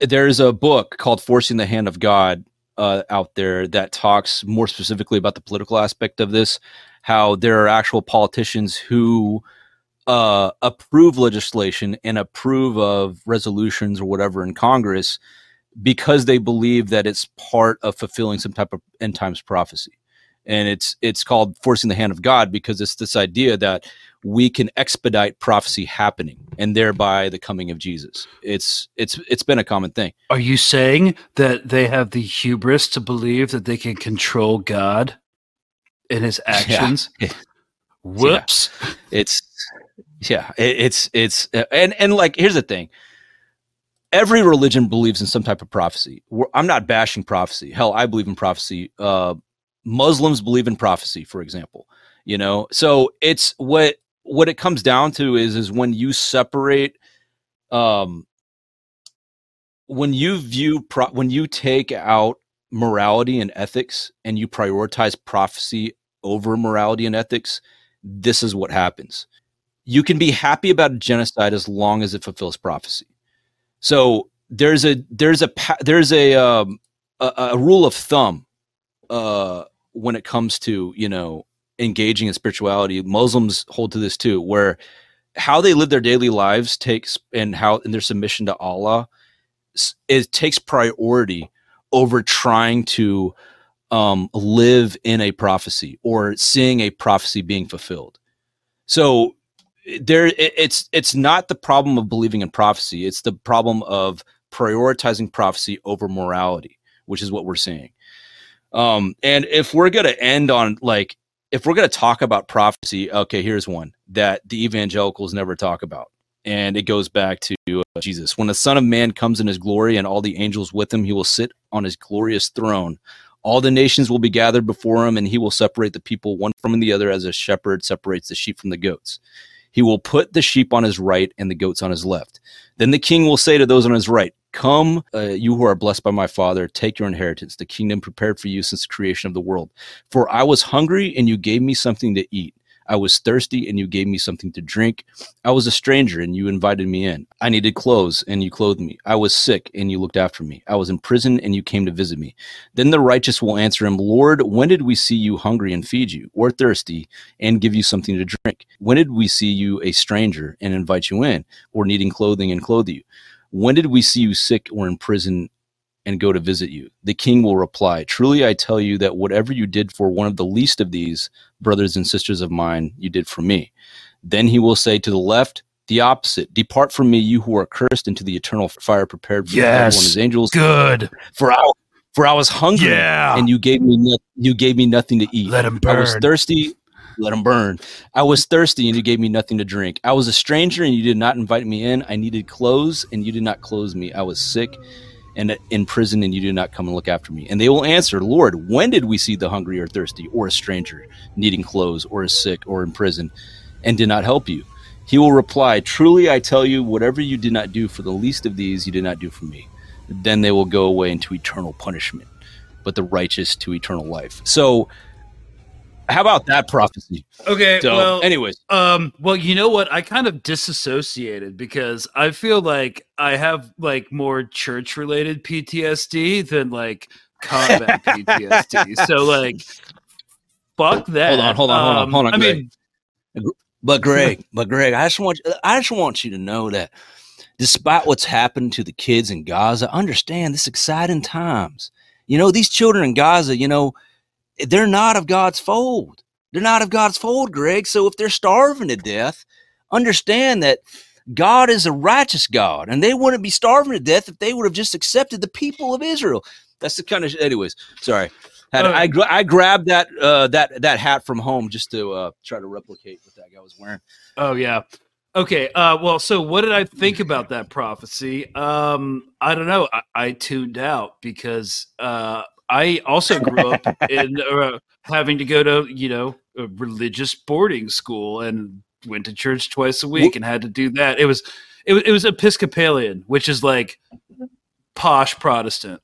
there's a book called Forcing the Hand of God out there that talks more specifically about the political aspect of this, how there are actual politicians who approve legislation and approve of resolutions or whatever in Congress because they believe that it's part of fulfilling some type of end times prophecy. And it's called Forcing the Hand of God because it's this idea that we can expedite prophecy happening and thereby the coming of Jesus. It's been a common thing. Are you saying that they have the hubris to believe that they can control God in his actions? Yeah. Whoops. Yeah. It's and like, here's the thing. Every religion believes in some type of prophecy. I'm not bashing prophecy. Hell, I believe in prophecy. Muslims believe in prophecy, for example. So it's what it comes down to is when you separate, when you take out morality and ethics and you prioritize prophecy over morality and ethics, this is what happens. You can be happy about genocide as long as it fulfills prophecy. So there's a rule of thumb when it comes to engaging in spirituality. Muslims hold to this too, where how they live their daily lives and their submission to Allah takes priority over trying to live in a prophecy or seeing a prophecy being fulfilled. So it's not the problem of believing in prophecy. It's the problem of prioritizing prophecy over morality, which is what we're seeing. And if we're going to end on if we're going to talk about prophecy, okay, here's one that the evangelicals never talk about. And it goes back to Jesus. When the Son of Man comes in his glory and all the angels with him, he will sit on his glorious throne. All the nations will be gathered before him, and he will separate the people one from the other as a shepherd separates the sheep from the goats. He will put the sheep on his right and the goats on his left. Then the king will say to those on his right, "Come, you who are blessed by my Father, take your inheritance, the kingdom prepared for you since the creation of the world. For I was hungry, and you gave me something to eat. I was thirsty, and you gave me something to drink. I was a stranger, and you invited me in. I needed clothes, and you clothed me. I was sick, and you looked after me. I was in prison, and you came to visit me." Then the righteous will answer him, "Lord, when did we see you hungry and feed you, or thirsty and give you something to drink? When did we see you a stranger and invite you in, or needing clothing and clothe you? When did we see you sick or in prison and go to visit you?" The king will reply, "Truly I tell you that whatever you did for one of the least of these brothers and sisters of mine, you did for me." Then he will say to the left, the opposite, "Depart from me, you who are cursed, into the eternal fire prepared for the devil and his angels. Good. For I was hungry, and you gave me nothing to eat. Let him burn. I was thirsty." Let them burn. "I was thirsty, and you gave me nothing to drink. I was a stranger, and you did not invite me in. I needed clothes, and you did not clothe me. I was sick and in prison, and you did not come and look after me." And they will answer, "Lord, when did we see the hungry or thirsty or a stranger needing clothes or is sick or in prison and did not help you?" He will reply, "Truly I tell you, whatever you did not do for the least of these, you did not do for me." Then they will go away into eternal punishment, but the righteous to eternal life. So how about that prophecy? Okay. So, well, anyways, well, you know what? I kind of disassociated because I feel like I have more church related PTSD than combat PTSD. So fuck that. Hold on. I mean, but Greg, I just want you to know that despite what's happened to the kids in Gaza, understand this exciting times. These children in Gaza, they're not of God's fold. They're not of God's fold, Greg. So if they're starving to death, understand that God is a righteous God, and they wouldn't be starving to death if they would have just accepted the people of Israel. That's the kind of. Anyways, sorry. I grabbed that hat from home just to try to replicate what that guy was wearing. Oh yeah. Okay. Well, so what did I think about that prophecy? I don't know. I tuned out because I also grew up in having to go to, a religious boarding school and went to church twice a week and had to do that. It was Episcopalian, which is posh Protestant.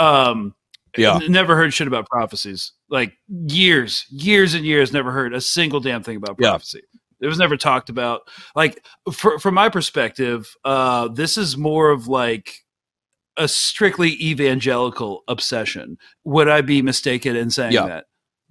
Never heard shit about prophecies. Years and years, never heard a single damn thing about prophecy. It was never talked about. From my perspective, this is more of a strictly evangelical obsession. Would I be mistaken in saying that?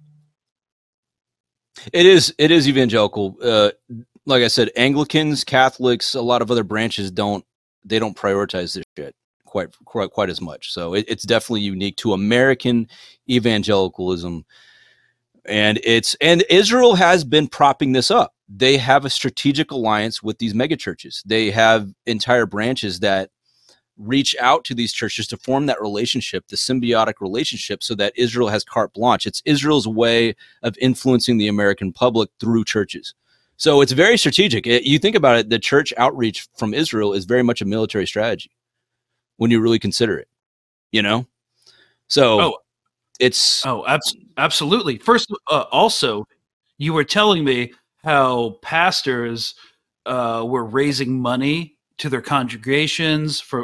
It is evangelical. Like I said, Anglicans, Catholics, a lot of other branches don't prioritize this shit quite as much. So it's definitely unique to American evangelicalism. And Israel has been propping this up. They have a strategic alliance with these megachurches. They have entire branches that reach out to these churches to form that relationship, the symbiotic relationship, so that Israel has carte blanche. It's Israel's way of influencing the American public through churches. So it's very strategic. You think about it, the church outreach from Israel is very much a military strategy when you really consider it, you know? So absolutely. First, also, you were telling me how pastors were raising money to their congregations for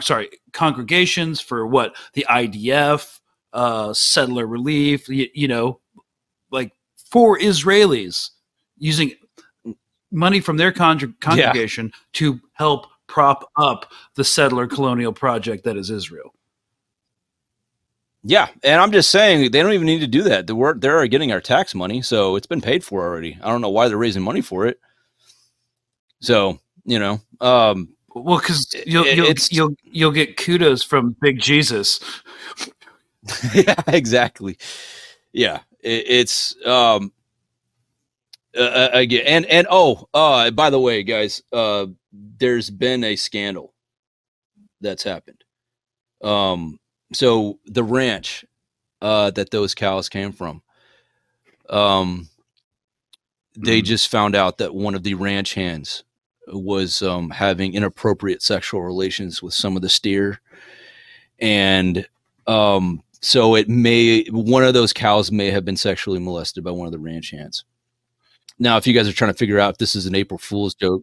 what? The IDF, settler relief, like for Israelis, using money from their congregation to help prop up the settler colonial project that is Israel. Yeah, and I'm just saying they don't even need to do that. They're getting our tax money, so it's been paid for already. I don't know why they're raising money for it. So, well, because you'll get kudos from Big Jesus. Yeah, exactly. Yeah, it's again, and by the way, guys, there's been a scandal that's happened. So the ranch that those cows came from, they just found out that one of the ranch hands was having inappropriate sexual relations with some of the steer, and so one of those cows may have been sexually molested by one of the ranch hands. Now, if you guys are trying to figure out if this is an April Fool's joke,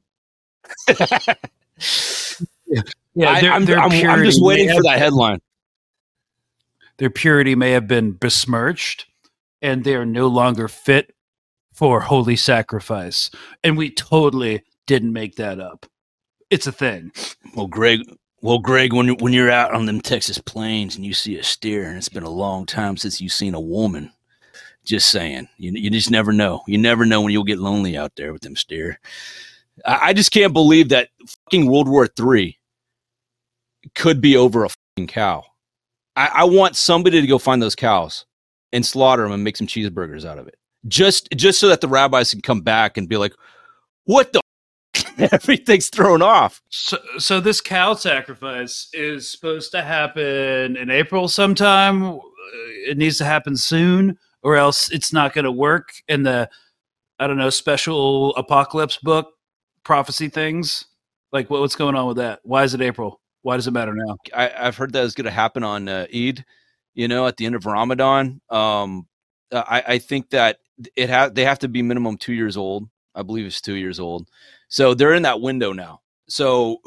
I'm just waiting for that headline. Their purity may have been besmirched, and they are no longer fit for holy sacrifice. And we totally didn't make that up. It's a thing. Well, Greg, when you're out on them Texas plains and you see a steer, and it's been a long time since you've seen a woman, just saying, you just never know. You never know when you'll get lonely out there with them steer. I just can't believe that fucking World War III could be over a fucking cow. I want somebody to go find those cows and slaughter them and make some cheeseburgers out of it. Just so that the rabbis can come back and be like, what the everything's thrown off. So this cow sacrifice is supposed to happen in April sometime. It needs to happen soon, or else it's not going to work in the, special apocalypse book prophecy things. Like what's going on with that? Why is it April? Why does it matter now? I've heard that it's going to happen on Eid, at the end of Ramadan. I think that they have to be minimum 2 years old. I believe it's 2 years old. So they're in that window now. So,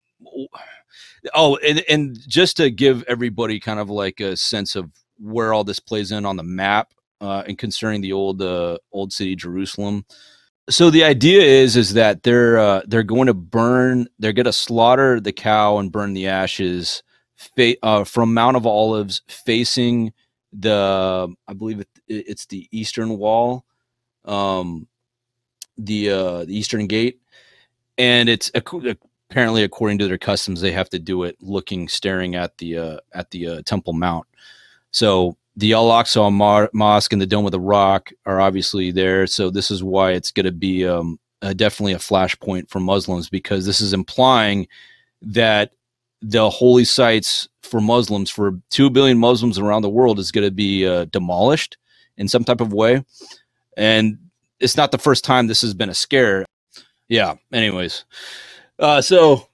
and just to give everybody kind of like a sense of where all this plays in on the map, and concerning the old city Jerusalem. So the idea is that they're going to slaughter the cow and burn the ashes from Mount of Olives facing I believe it's the eastern wall, the eastern gate, and it's apparently, according to their customs, they have to do it staring at the Temple Mount. So the Al-Aqsa Mosque and the Dome of the Rock are obviously there. So this is why it's going to be definitely a flashpoint for Muslims, because this is implying that the holy sites for Muslims, for 2 billion Muslims around the world, is going to be demolished in some type of way. And it's not the first time this has been a scare. Yeah. Anyways. I've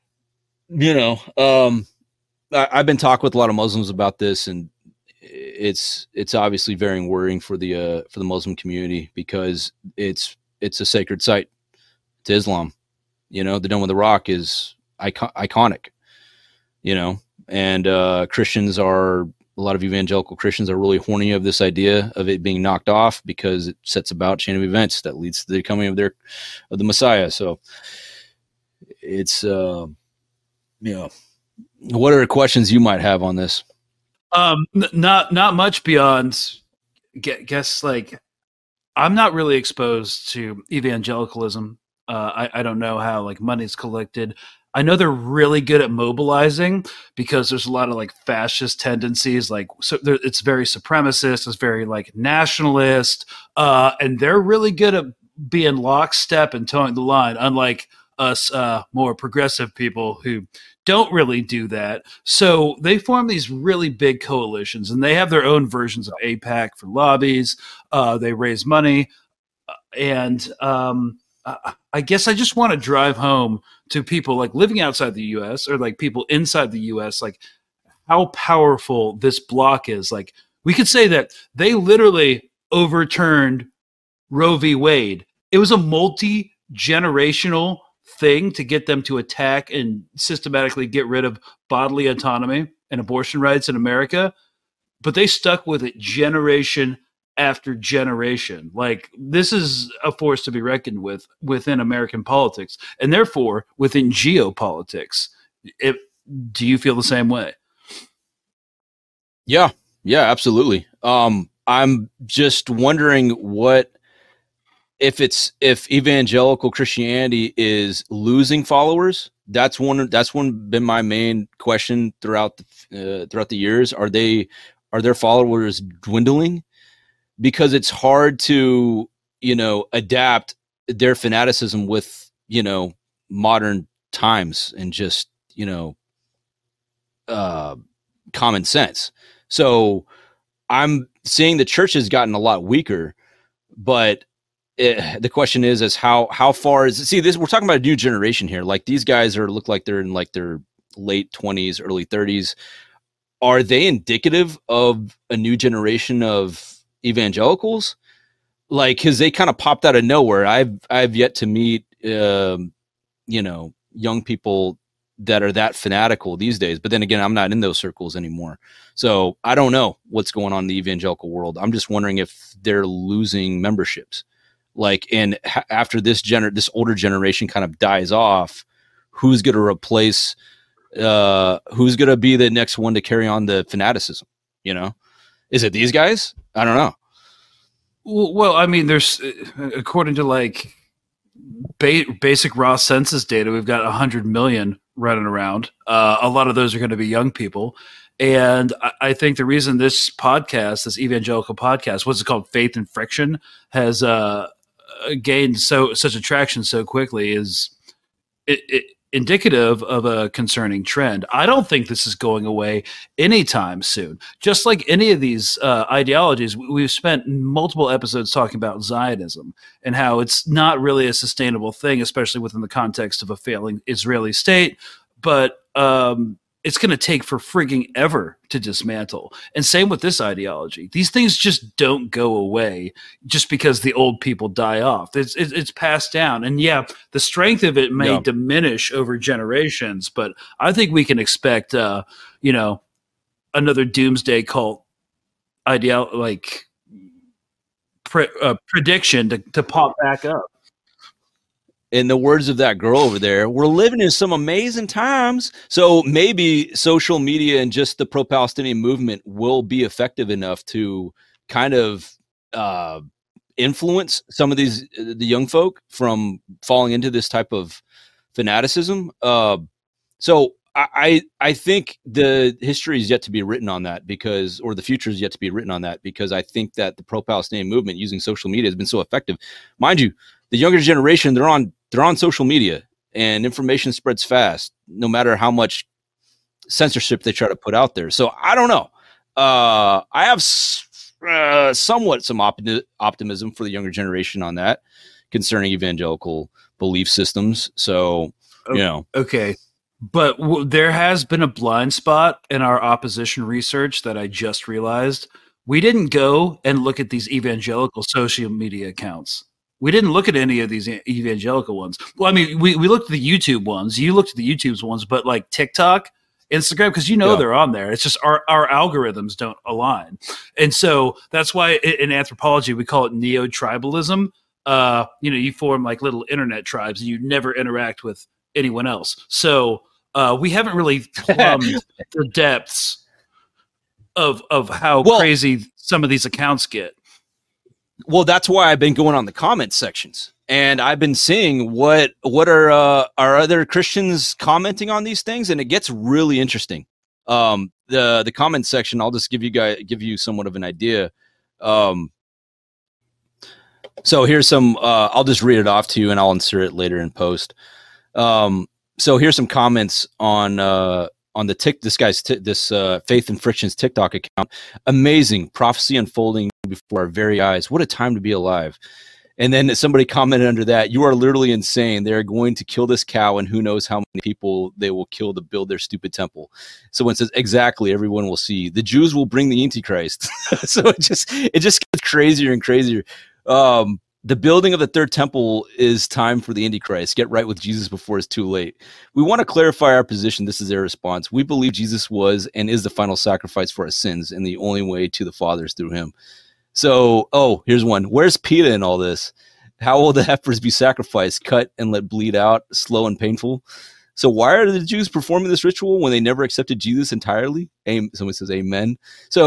been talking with a lot of Muslims about this, and it's obviously very worrying for the Muslim community, because it's a sacred site to Islam. The Dome of the Rock is iconic, and a lot of evangelical Christians are really horny of this idea of it being knocked off, because it sets about chain of events that leads to the coming of the Messiah. So it's What are the questions you might have on this? Not much beyond. Guess like I'm not really exposed to evangelicalism. I don't know how like money's collected. I know they're really good at mobilizing because there's a lot of like fascist tendencies. Like, so it's very supremacist. It's very like nationalist, and they're really good at being lockstep and towing the line. Unlike us, more progressive people who don't really do that. So they form these really big coalitions, and they have their own versions of AIPAC for lobbies. They raise money, and I guess I just want to drive home to people like living outside the U.S. or like people inside the U.S. like how powerful this block is. Like we could say that they literally overturned Roe v. Wade. It was a multi-generational thing to get them to attack and systematically get rid of bodily autonomy and abortion rights in America, but they stuck with it generation after generation. Like this is a force to be reckoned with within American politics and therefore within geopolitics. Do you feel the same way? Yeah, absolutely. I'm just wondering if evangelical Christianity is losing followers. That's been my main question throughout the years. Are their followers dwindling? Because it's hard to, adapt their fanaticism with, modern times and just, common sense. So I'm seeing the church has gotten a lot weaker, but the question is how far is it? See, we're talking about a new generation here. Like these guys look like they're in like their late 20s, early 30s. Are they indicative of a new generation of evangelicals? Like, because they kind of popped out of nowhere. I've yet to meet young people that are that fanatical these days. But then again, I'm not in those circles anymore, so I don't know what's going on in the evangelical world. I'm just wondering if they're losing memberships. Like, and after this older generation kind of dies off, who's going to replace? Who's going to be the next one to carry on the fanaticism? Is it these guys? I don't know. Well, I mean, there's, according to like basic raw census data, we've got 100 million running around. A lot of those are going to be young people. And I think the reason this podcast, this evangelical podcast, what's it called? Faith and Friction, has gained such attraction so quickly is it indicative of a concerning trend. I don't think this is going away anytime soon. Just like any of these ideologies, we've spent multiple episodes talking about Zionism and how it's not really a sustainable thing, especially within the context of a failing Israeli state. But it's going to take for frigging ever to dismantle. And same with this ideology. These things just don't go away just because the old people die off. It's passed down. And yeah, the strength of it may diminish over generations, but I think we can expect, another doomsday cult prediction to pop back up. In the words of that girl over there, we're living in some amazing times. So maybe social media and just the pro-Palestinian movement will be effective enough to kind of influence some of the young folk from falling into this type of fanaticism. So I think the history is yet to be written on that or the future is yet to be written on that, because I think that the pro-Palestinian movement using social media has been so effective. Mind you, the younger generation, they're on social media and information spreads fast, no matter how much censorship they try to put out there. So I don't know. I have somewhat some optimism for the younger generation on that concerning evangelical belief systems. So, Okay. But there has been a blind spot in our opposition research that I just realized. We didn't go and look at these evangelical social media accounts. We didn't look at any of these evangelical ones. Well, I mean, we looked at the YouTube ones. You looked at the YouTube's ones, but like TikTok, Instagram, because they're on there. It's just our algorithms don't align. And so that's why in anthropology, we call it neo-tribalism. You form like little internet tribes and you never interact with anyone else. So we haven't really plumbed the depths of how crazy some of these accounts get. Well, that's why I've been going on the comment sections, and I've been seeing what are other Christians commenting on these things, and it gets really interesting. The comment section, I'll just give you somewhat of an idea. So here's some. I'll just read it off to you, and I'll insert it later in post. So here's some comments on this guy's Faith and Friction's TikTok account. Amazing prophecy unfolding before our very eyes. What a time to be alive. And then somebody commented under that, you are literally insane. They're going to kill this cow, and who knows how many people they will kill to build their stupid temple. Someone says, exactly, everyone will see. The Jews will bring the Antichrist. So it just gets crazier and crazier. The building of the third temple is time for the Antichrist. Get right with Jesus before it's too late. We want to clarify our position. This is their response. We believe Jesus was and is the final sacrifice for our sins, and the only way to the Father is through him. So, here's one. Where's PETA in all this? How will the heifers be sacrificed, cut and let bleed out, slow and painful? So why are the Jews performing this ritual when they never accepted Jesus entirely? Someone says amen. So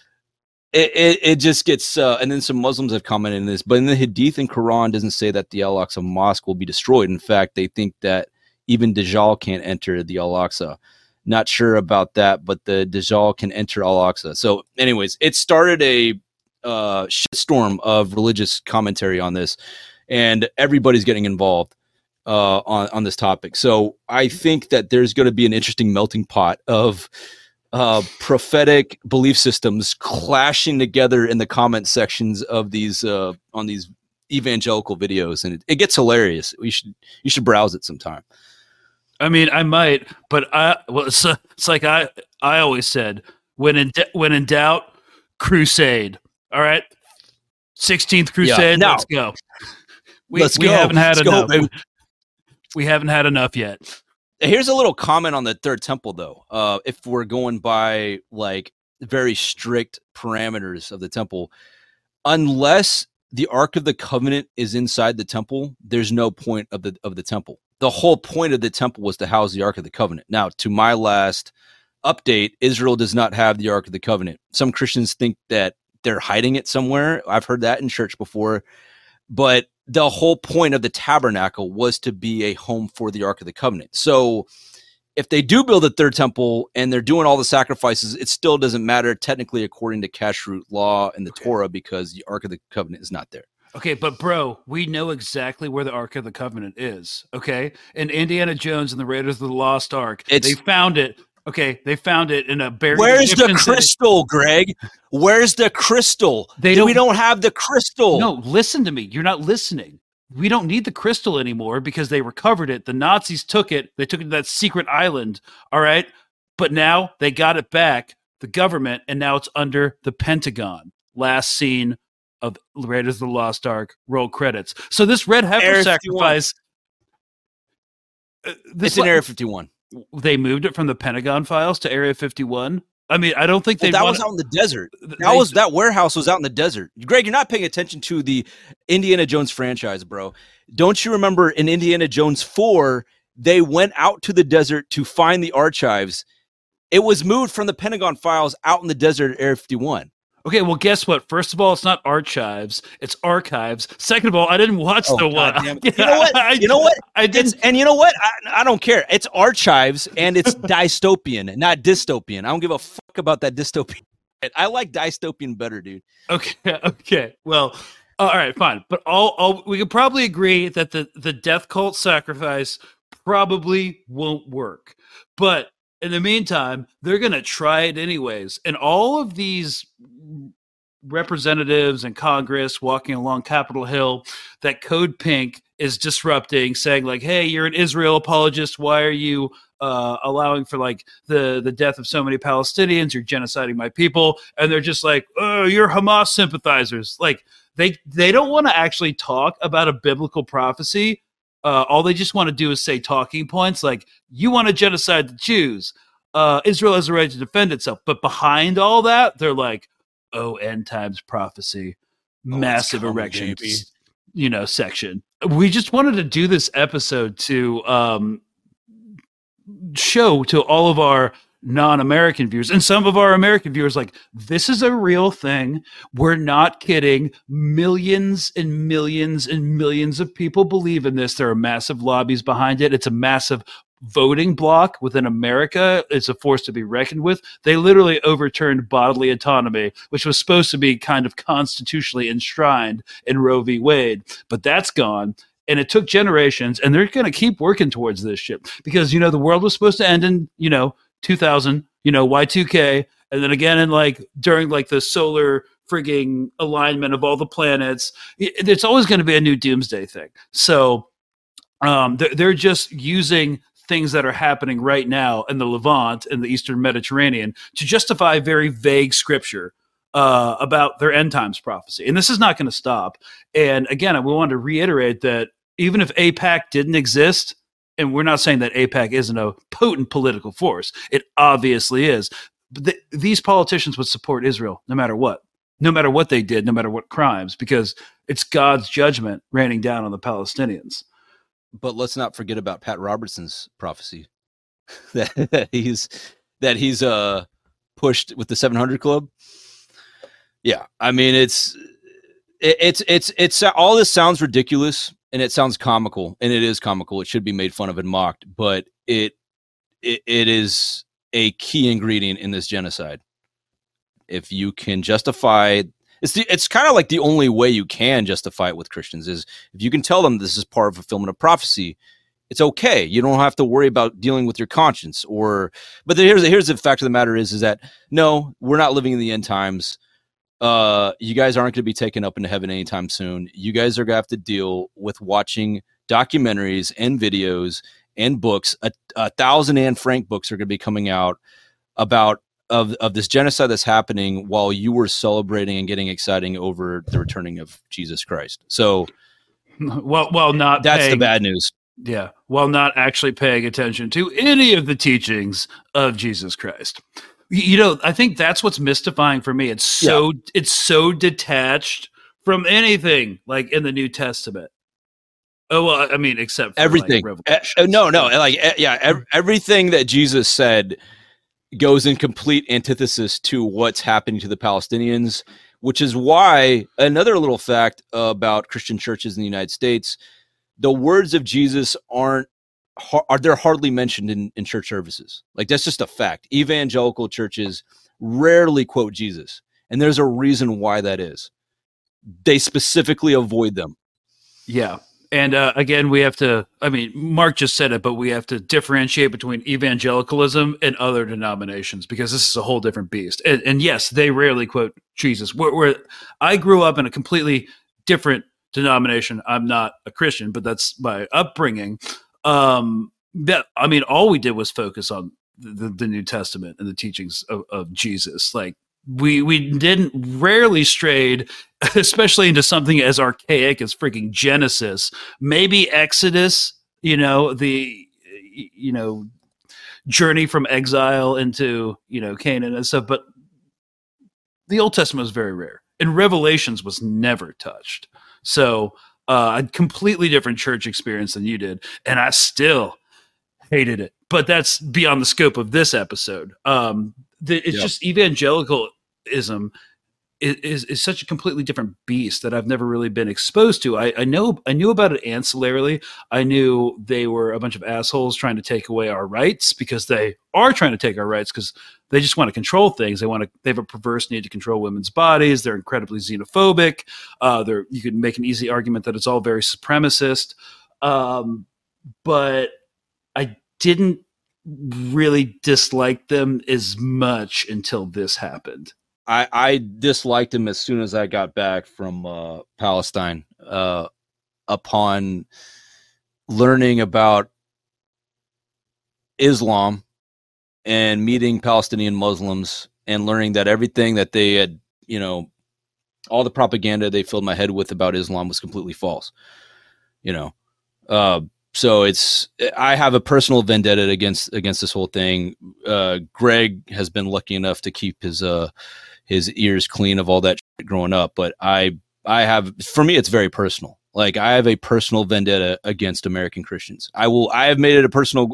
it just gets, and then some Muslims have commented on this, but in the Hadith and Quran doesn't say that the Al-Aqsa Mosque will be destroyed. In fact, they think that even Dajjal can't enter the Al-Aqsa. Not sure about that, but the Dajjal can enter Al-Aqsa. So anyways, it started a shitstorm of religious commentary on this, and everybody's getting involved on this topic. So I think that there's going to be an interesting melting pot of prophetic belief systems clashing together in the comment sections of these on these evangelical videos, and it gets hilarious. You should browse it sometime. I mean, I might, but it's like I always said, when in doubt, crusade. All right, 16th Crusade. Yeah, let's go. We haven't had enough. We haven't had enough yet. Here's a little comment on the third temple, though. If we're going by like very strict parameters of the temple, unless the Ark of the Covenant is inside the temple, there's no point of the temple. The whole point of the temple was to house the Ark of the Covenant. Now, to my last update, Israel does not have the Ark of the Covenant. Some Christians think that they're hiding it somewhere. I've heard that in church before. But the whole point of the tabernacle was to be a home for the Ark of the Covenant. So if they do build a third temple and they're doing all the sacrifices, it still doesn't matter technically according to Kashrut law and the Torah, because the Ark of the Covenant is not there. Okay, but bro, we know exactly where the Ark of the Covenant is, okay? And Indiana Jones and the Raiders of the Lost Ark, they found it. Okay, they found it in a buried. Where's the crystal, Greg? Where's the crystal? We don't have the crystal. No, listen to me. You're not listening. We don't need the crystal anymore because they recovered it. The Nazis took it. They took it to that secret island, all right? But now they got it back, the government, and now it's under the Pentagon. Last scene of Raiders of the Lost Ark, roll credits. So this red heifer sacrifice... It's in Area 51. They moved it from the Pentagon files to Area 51. I mean, I don't think that was out in the desert. That warehouse was out in the desert. Greg, you're not paying attention to the Indiana Jones franchise, bro. Don't you remember in Indiana Jones 4, they went out to the desert to find the archives. It was moved from the Pentagon files out in the desert at Area 51. Okay, well, guess what? First of all, it's not archives; it's archives. Second of all, I didn't watch the one. You know what? You know what? I didn't. And you know what? I don't care. It's archives, and it's dystopian, not dystopian. I don't give a fuck about that dystopian. I like dystopian better, dude. Okay. Well, all right, fine. But we could probably agree that the death cult sacrifice probably won't work. But in the meantime, they're going to try it anyways. And all of these representatives in Congress walking along Capitol Hill that Code Pink is disrupting, saying like, hey, you're an Israel apologist. Why are you allowing for like the death of so many Palestinians? You're genociding my people. And they're just like, oh, you're Hamas sympathizers. Like they don't want to actually talk about a biblical prophecy. All they just want to do is say talking points like, you want to genocide the Jews. Israel has a right to defend itself. But behind all that, they're like, oh, end times prophecy, massive erections, section. We just wanted to do this episode to show to all of our non-American viewers and some of our American viewers, like, this is a real thing. We're not kidding. Millions and millions and millions of people believe in this. There are massive lobbies behind it. It's a massive voting bloc within America. It's a force to be reckoned with. They literally overturned bodily autonomy, which was supposed to be kind of constitutionally enshrined in Roe v. Wade, but that's gone. And it took generations, and they're going to keep working towards this shit because, the world was supposed to end in, 2000, Y2K, and then again in during the solar frigging alignment of all the planets. It's always going to be a new doomsday thing. So they're just using things that are happening right now in the Levant and the Eastern Mediterranean to justify very vague scripture about their end times prophecy. And this is not going to stop. And again, we wanted to reiterate that even if AIPAC didn't exist, and we're not saying that AIPAC isn't a potent political force, it obviously is. But these politicians would support Israel no matter what they did, no matter what crimes, because it's God's judgment raining down on the Palestinians. But let's not forget about Pat Robertson's prophecy that he's pushed with the 700 Club. Yeah, I mean it's all this sounds ridiculous and it sounds comical, and it is comical. It should be made fun of and mocked, but it is a key ingredient in this genocide. If you can justify, it's kind of like the only way you can justify it with Christians is if you can tell them this is part of fulfillment of prophecy. It's okay. You don't have to worry about dealing with your conscience. But here's the fact of the matter is that no, we're not living in the end times. You guys aren't going to be taken up into heaven anytime soon. You guys are going to have to deal with watching documentaries and videos and books. 1,000 Anne Frank books are going to be coming out about of this genocide that's happening while you were celebrating and getting exciting over the returning of Jesus Christ. So, well, not that's the bad news. Yeah, while not actually paying attention to any of the teachings of Jesus Christ. I think that's what's mystifying for me. It's so detached from anything like in the New Testament. Oh, well, I mean, except for everything. Everything that Jesus said goes in complete antithesis to what's happening to the Palestinians, which is why another little fact about Christian churches in the United States, the words of Jesus they're hardly mentioned in church services. Like, that's just a fact. Evangelical churches rarely quote Jesus, and there's a reason why that is. They specifically avoid them. Yeah. And again, we have to, Mark just said it, but we have to differentiate between evangelicalism and other denominations because this is a whole different beast. And yes, they rarely quote Jesus. Where I grew up in a completely different denomination. I'm not a Christian, but that's my upbringing. All we did was focus on the New Testament and the teachings of Jesus. Like, we didn't rarely strayed, especially into something as archaic as freaking Genesis, maybe Exodus, the journey from exile into, Canaan and stuff. But the Old Testament was very rare, and Revelations was never touched. So a completely different church experience than you did. And I still hated it, but that's beyond the scope of this episode. Just evangelicalism is such a completely different beast that I've never really been exposed to. I knew about it ancillarily. I knew they were a bunch of assholes trying to take away our rights because they are trying to take our rights because they just want to control things. They have a perverse need to control women's bodies. They're incredibly xenophobic. You could make an easy argument that it's all very supremacist. But I didn't really dislike them as much until this happened. I disliked him as soon as I got back from Palestine upon learning about Islam and meeting Palestinian Muslims and learning that everything that they had, all the propaganda they filled my head with about Islam was completely false, So I have a personal vendetta against this whole thing. Greg has been lucky enough to keep his ears clean of all that shit growing up, but I have, for me, it's very personal. Like, I have a personal vendetta against American Christians. I made it a personal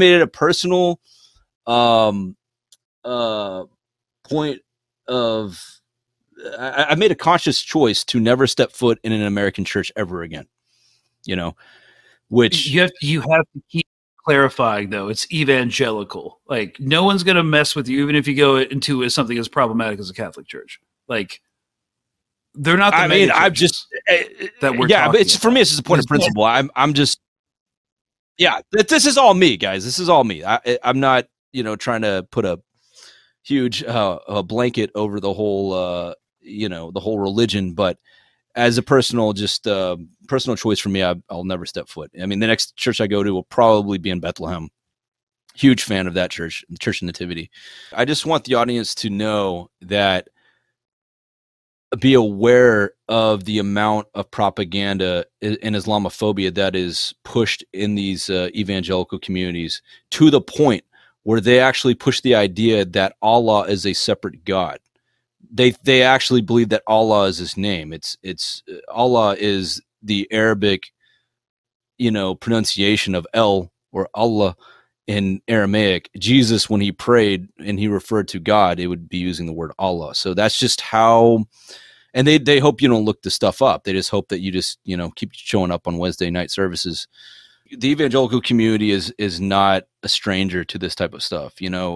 point of, I made a conscious choice to never step foot in an American church ever again. You know, which you have to keep clarifying, though. It's evangelical. Like, no one's going to mess with you, even if you go into something as problematic as a Catholic church. Like, they're not. I'm just that we're but it's for me. It's just a point of principle. I'm just this is all me, guys. This is all me. I'm not trying to put a huge a blanket over the whole the whole religion, but as a personal choice for me, I'll never step foot. I mean, the next church I go to will probably be in Bethlehem. Huge fan of that church, the Church of Nativity. I just want the audience to know that, be aware of the amount of propaganda and Islamophobia that is pushed in these evangelical communities, to the point where they actually push the idea that Allah is a separate God. They actually believe that Allah is his name. It's Allah is the Arabic, pronunciation of El, or Allah in Aramaic. Jesus, when he prayed and he referred to God, it would be using the word Allah. So that's just how, and they hope you don't look this stuff up. They just hope that you just, keep showing up on Wednesday night services. The evangelical community is not a stranger to this type of stuff.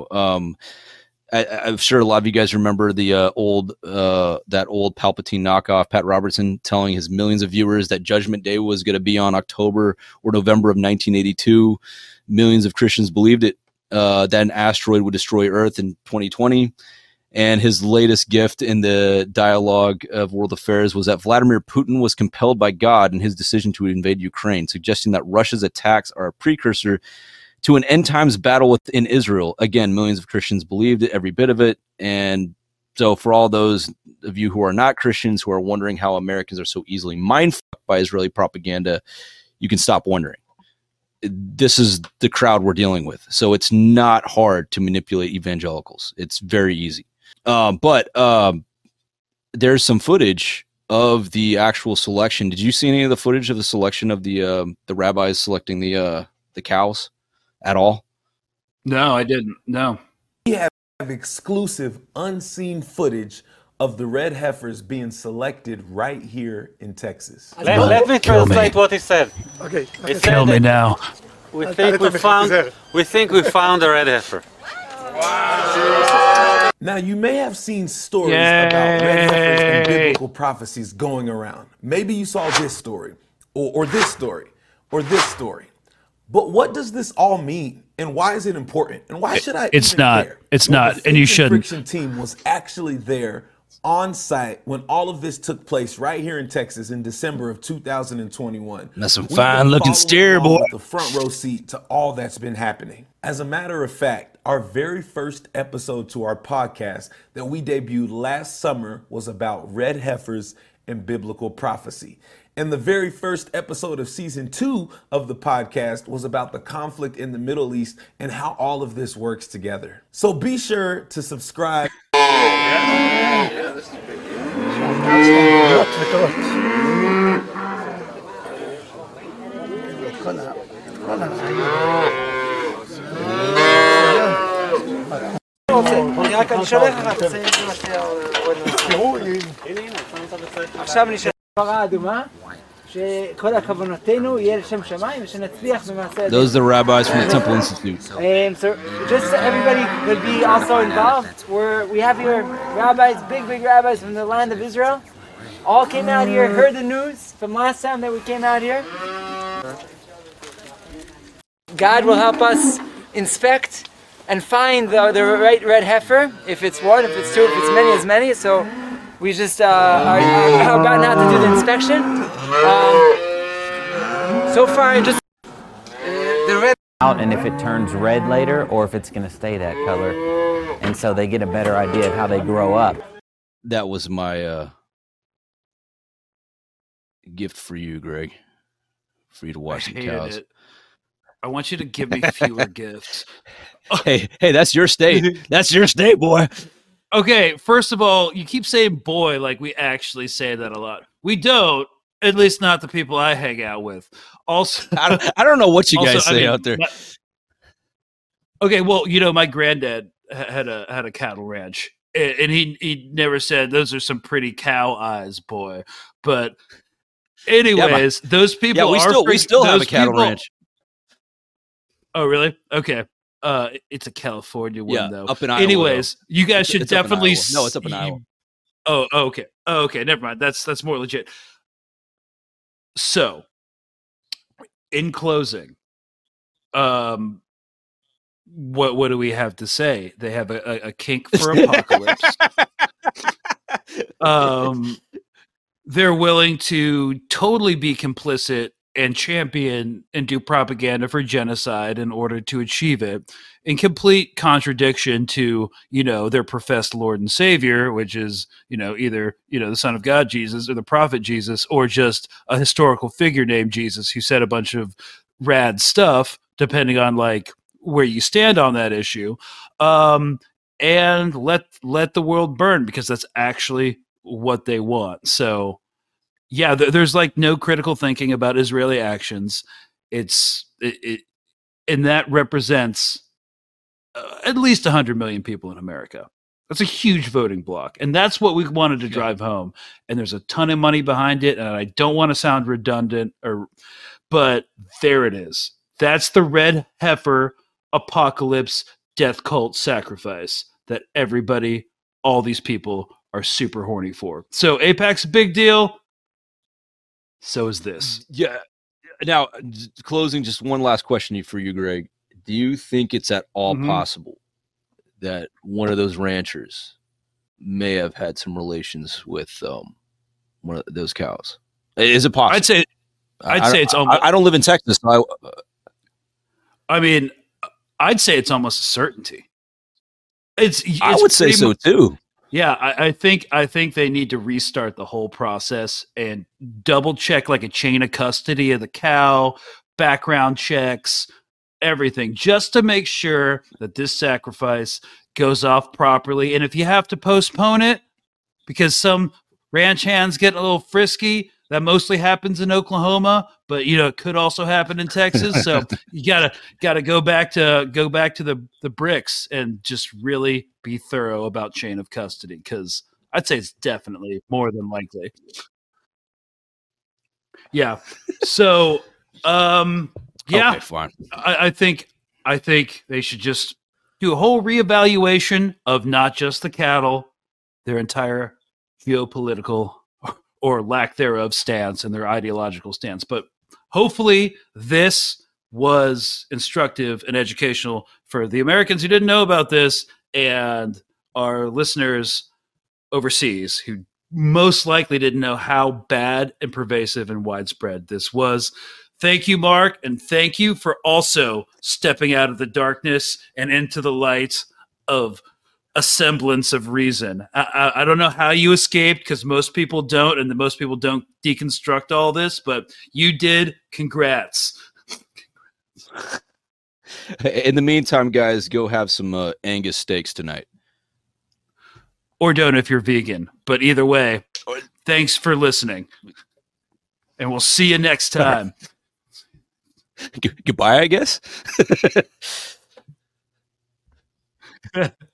I'm sure a lot of you guys remember the old Palpatine knockoff, Pat Robertson, telling his millions of viewers that Judgment Day was going to be on October or November of 1982. Millions of Christians believed it. That an asteroid would destroy Earth in 2020. And his latest gift in the dialogue of World Affairs was that Vladimir Putin was compelled by God in his decision to invade Ukraine, suggesting that Russia's attacks are a precursor to an end times battle within Israel. Again, millions of Christians believed it, every bit of it. And so for all those of you who are not Christians, who are wondering how Americans are so easily mind-fucked by Israeli propaganda, you can stop wondering. This is the crowd we're dealing with. So it's not hard to manipulate evangelicals. It's very easy. But there's some footage of the actual selection. Did you see any of the footage of the selection of the rabbis selecting the cows at all? No, I didn't. No. We have exclusive unseen footage of the red heifers being selected right here in Texas. Let me translate what he said. Okay. Kill me now. We think we found a red heifer. Wow. Now, you may have seen stories about red heifers and biblical prophecies going around. Maybe you saw this story, or this story, or this story. But what does this all mean, and why is it important, and why should I? It's not. Care? It's not, and you shouldn't. The Friction team was actually there on site when all of this took place right here in Texas in December of 2021. That's some fine-looking steer, boy. The front row seat to all that's been happening. As a matter of fact, our very first episode to our podcast that we debuted last summer was about red heifers and biblical prophecy. And the very first episode of season 2 of the podcast was about the conflict in the Middle East and how all of this works together. So be sure to subscribe. Those are the rabbis from the Temple Institute. And so just so everybody could be also involved, we have here rabbis, big rabbis from the land of Israel. All came out here, heard the news from last time that we came out here. God will help us inspect and find the right red heifer, if it's one, if it's two, if it's many, as many. So we just are about now to do the inspection. So far, just the red out, and if it turns red later, or if it's going to stay that color, and so they get a better idea of how they grow up. That was my gift for you, Greg, for you to watch some cows. I want you to give me fewer gifts. Hey, that's your state. That's your state, boy. Okay, first of all, you keep saying boy like we actually say that a lot. We don't. At least not the people I hang out with. Also, I don't know what you guys say out there. Okay, well, my granddad had a cattle ranch, and he never said those are some pretty cow eyes, boy. But anyways, those people we still have a cattle ranch. Oh, really? Okay. It's a California one though. Up in Iowa. Anyways, you guys should definitely. No, it's up in Iowa. Oh, okay. Oh, okay. Never mind. That's more legit. So, in closing, what do we have to say? They have a kink for apocalypse. They're willing to totally be complicit and champion and do propaganda for genocide in order to achieve it, in complete contradiction to, their professed Lord and Savior, which is, either, the Son of God, Jesus, or the prophet Jesus, or just a historical figure named Jesus who said a bunch of rad stuff, depending on where you stand on that issue, and let the world burn, because that's actually what they want. So yeah, there's no critical thinking about Israeli actions. And that represents at least 100 million people in America. That's a huge voting block, and that's what we wanted to drive home. And there's a ton of money behind it, and I don't want to sound redundant, but there it is. That's the red heifer apocalypse death cult sacrifice that everybody, all these people, are super horny for. So AIPAC's a big deal. So is this. Yeah. Now, closing, just one last question for you, Greg. Do you think it's at all possible that one of those ranchers may have had some relations with one of those cows? Is it possible? I'd say it's almost. I don't live in Texas. So I'd say it's almost a certainty. I would say so too. Yeah, I think they need to restart the whole process and double check a chain of custody of the cow, background checks, everything, just to make sure that this sacrifice goes off properly. And if you have to postpone it because some ranch hands get a little frisky, that mostly happens in Oklahoma, but it could also happen in Texas. So you gotta go back to the bricks and just really be thorough about chain of custody, because I'd say it's definitely more than likely. Yeah. So okay, fine. I think they should just do a whole reevaluation of not just the cattle, their entire geopolitical or lack thereof stance and their ideological stance. But hopefully this was instructive and educational for the Americans who didn't know about this, and our listeners overseas who most likely didn't know how bad and pervasive and widespread this was. Thank you, Mark, and thank you for also stepping out of the darkness and into the light of a semblance of reason. I don't know how you escaped, because most people don't, and most people don't deconstruct all this, but you did. Congrats. In the meantime, guys, go have some Angus steaks tonight. Or don't if you're vegan. But either way, thanks for listening. And we'll see you next time. Goodbye, I guess.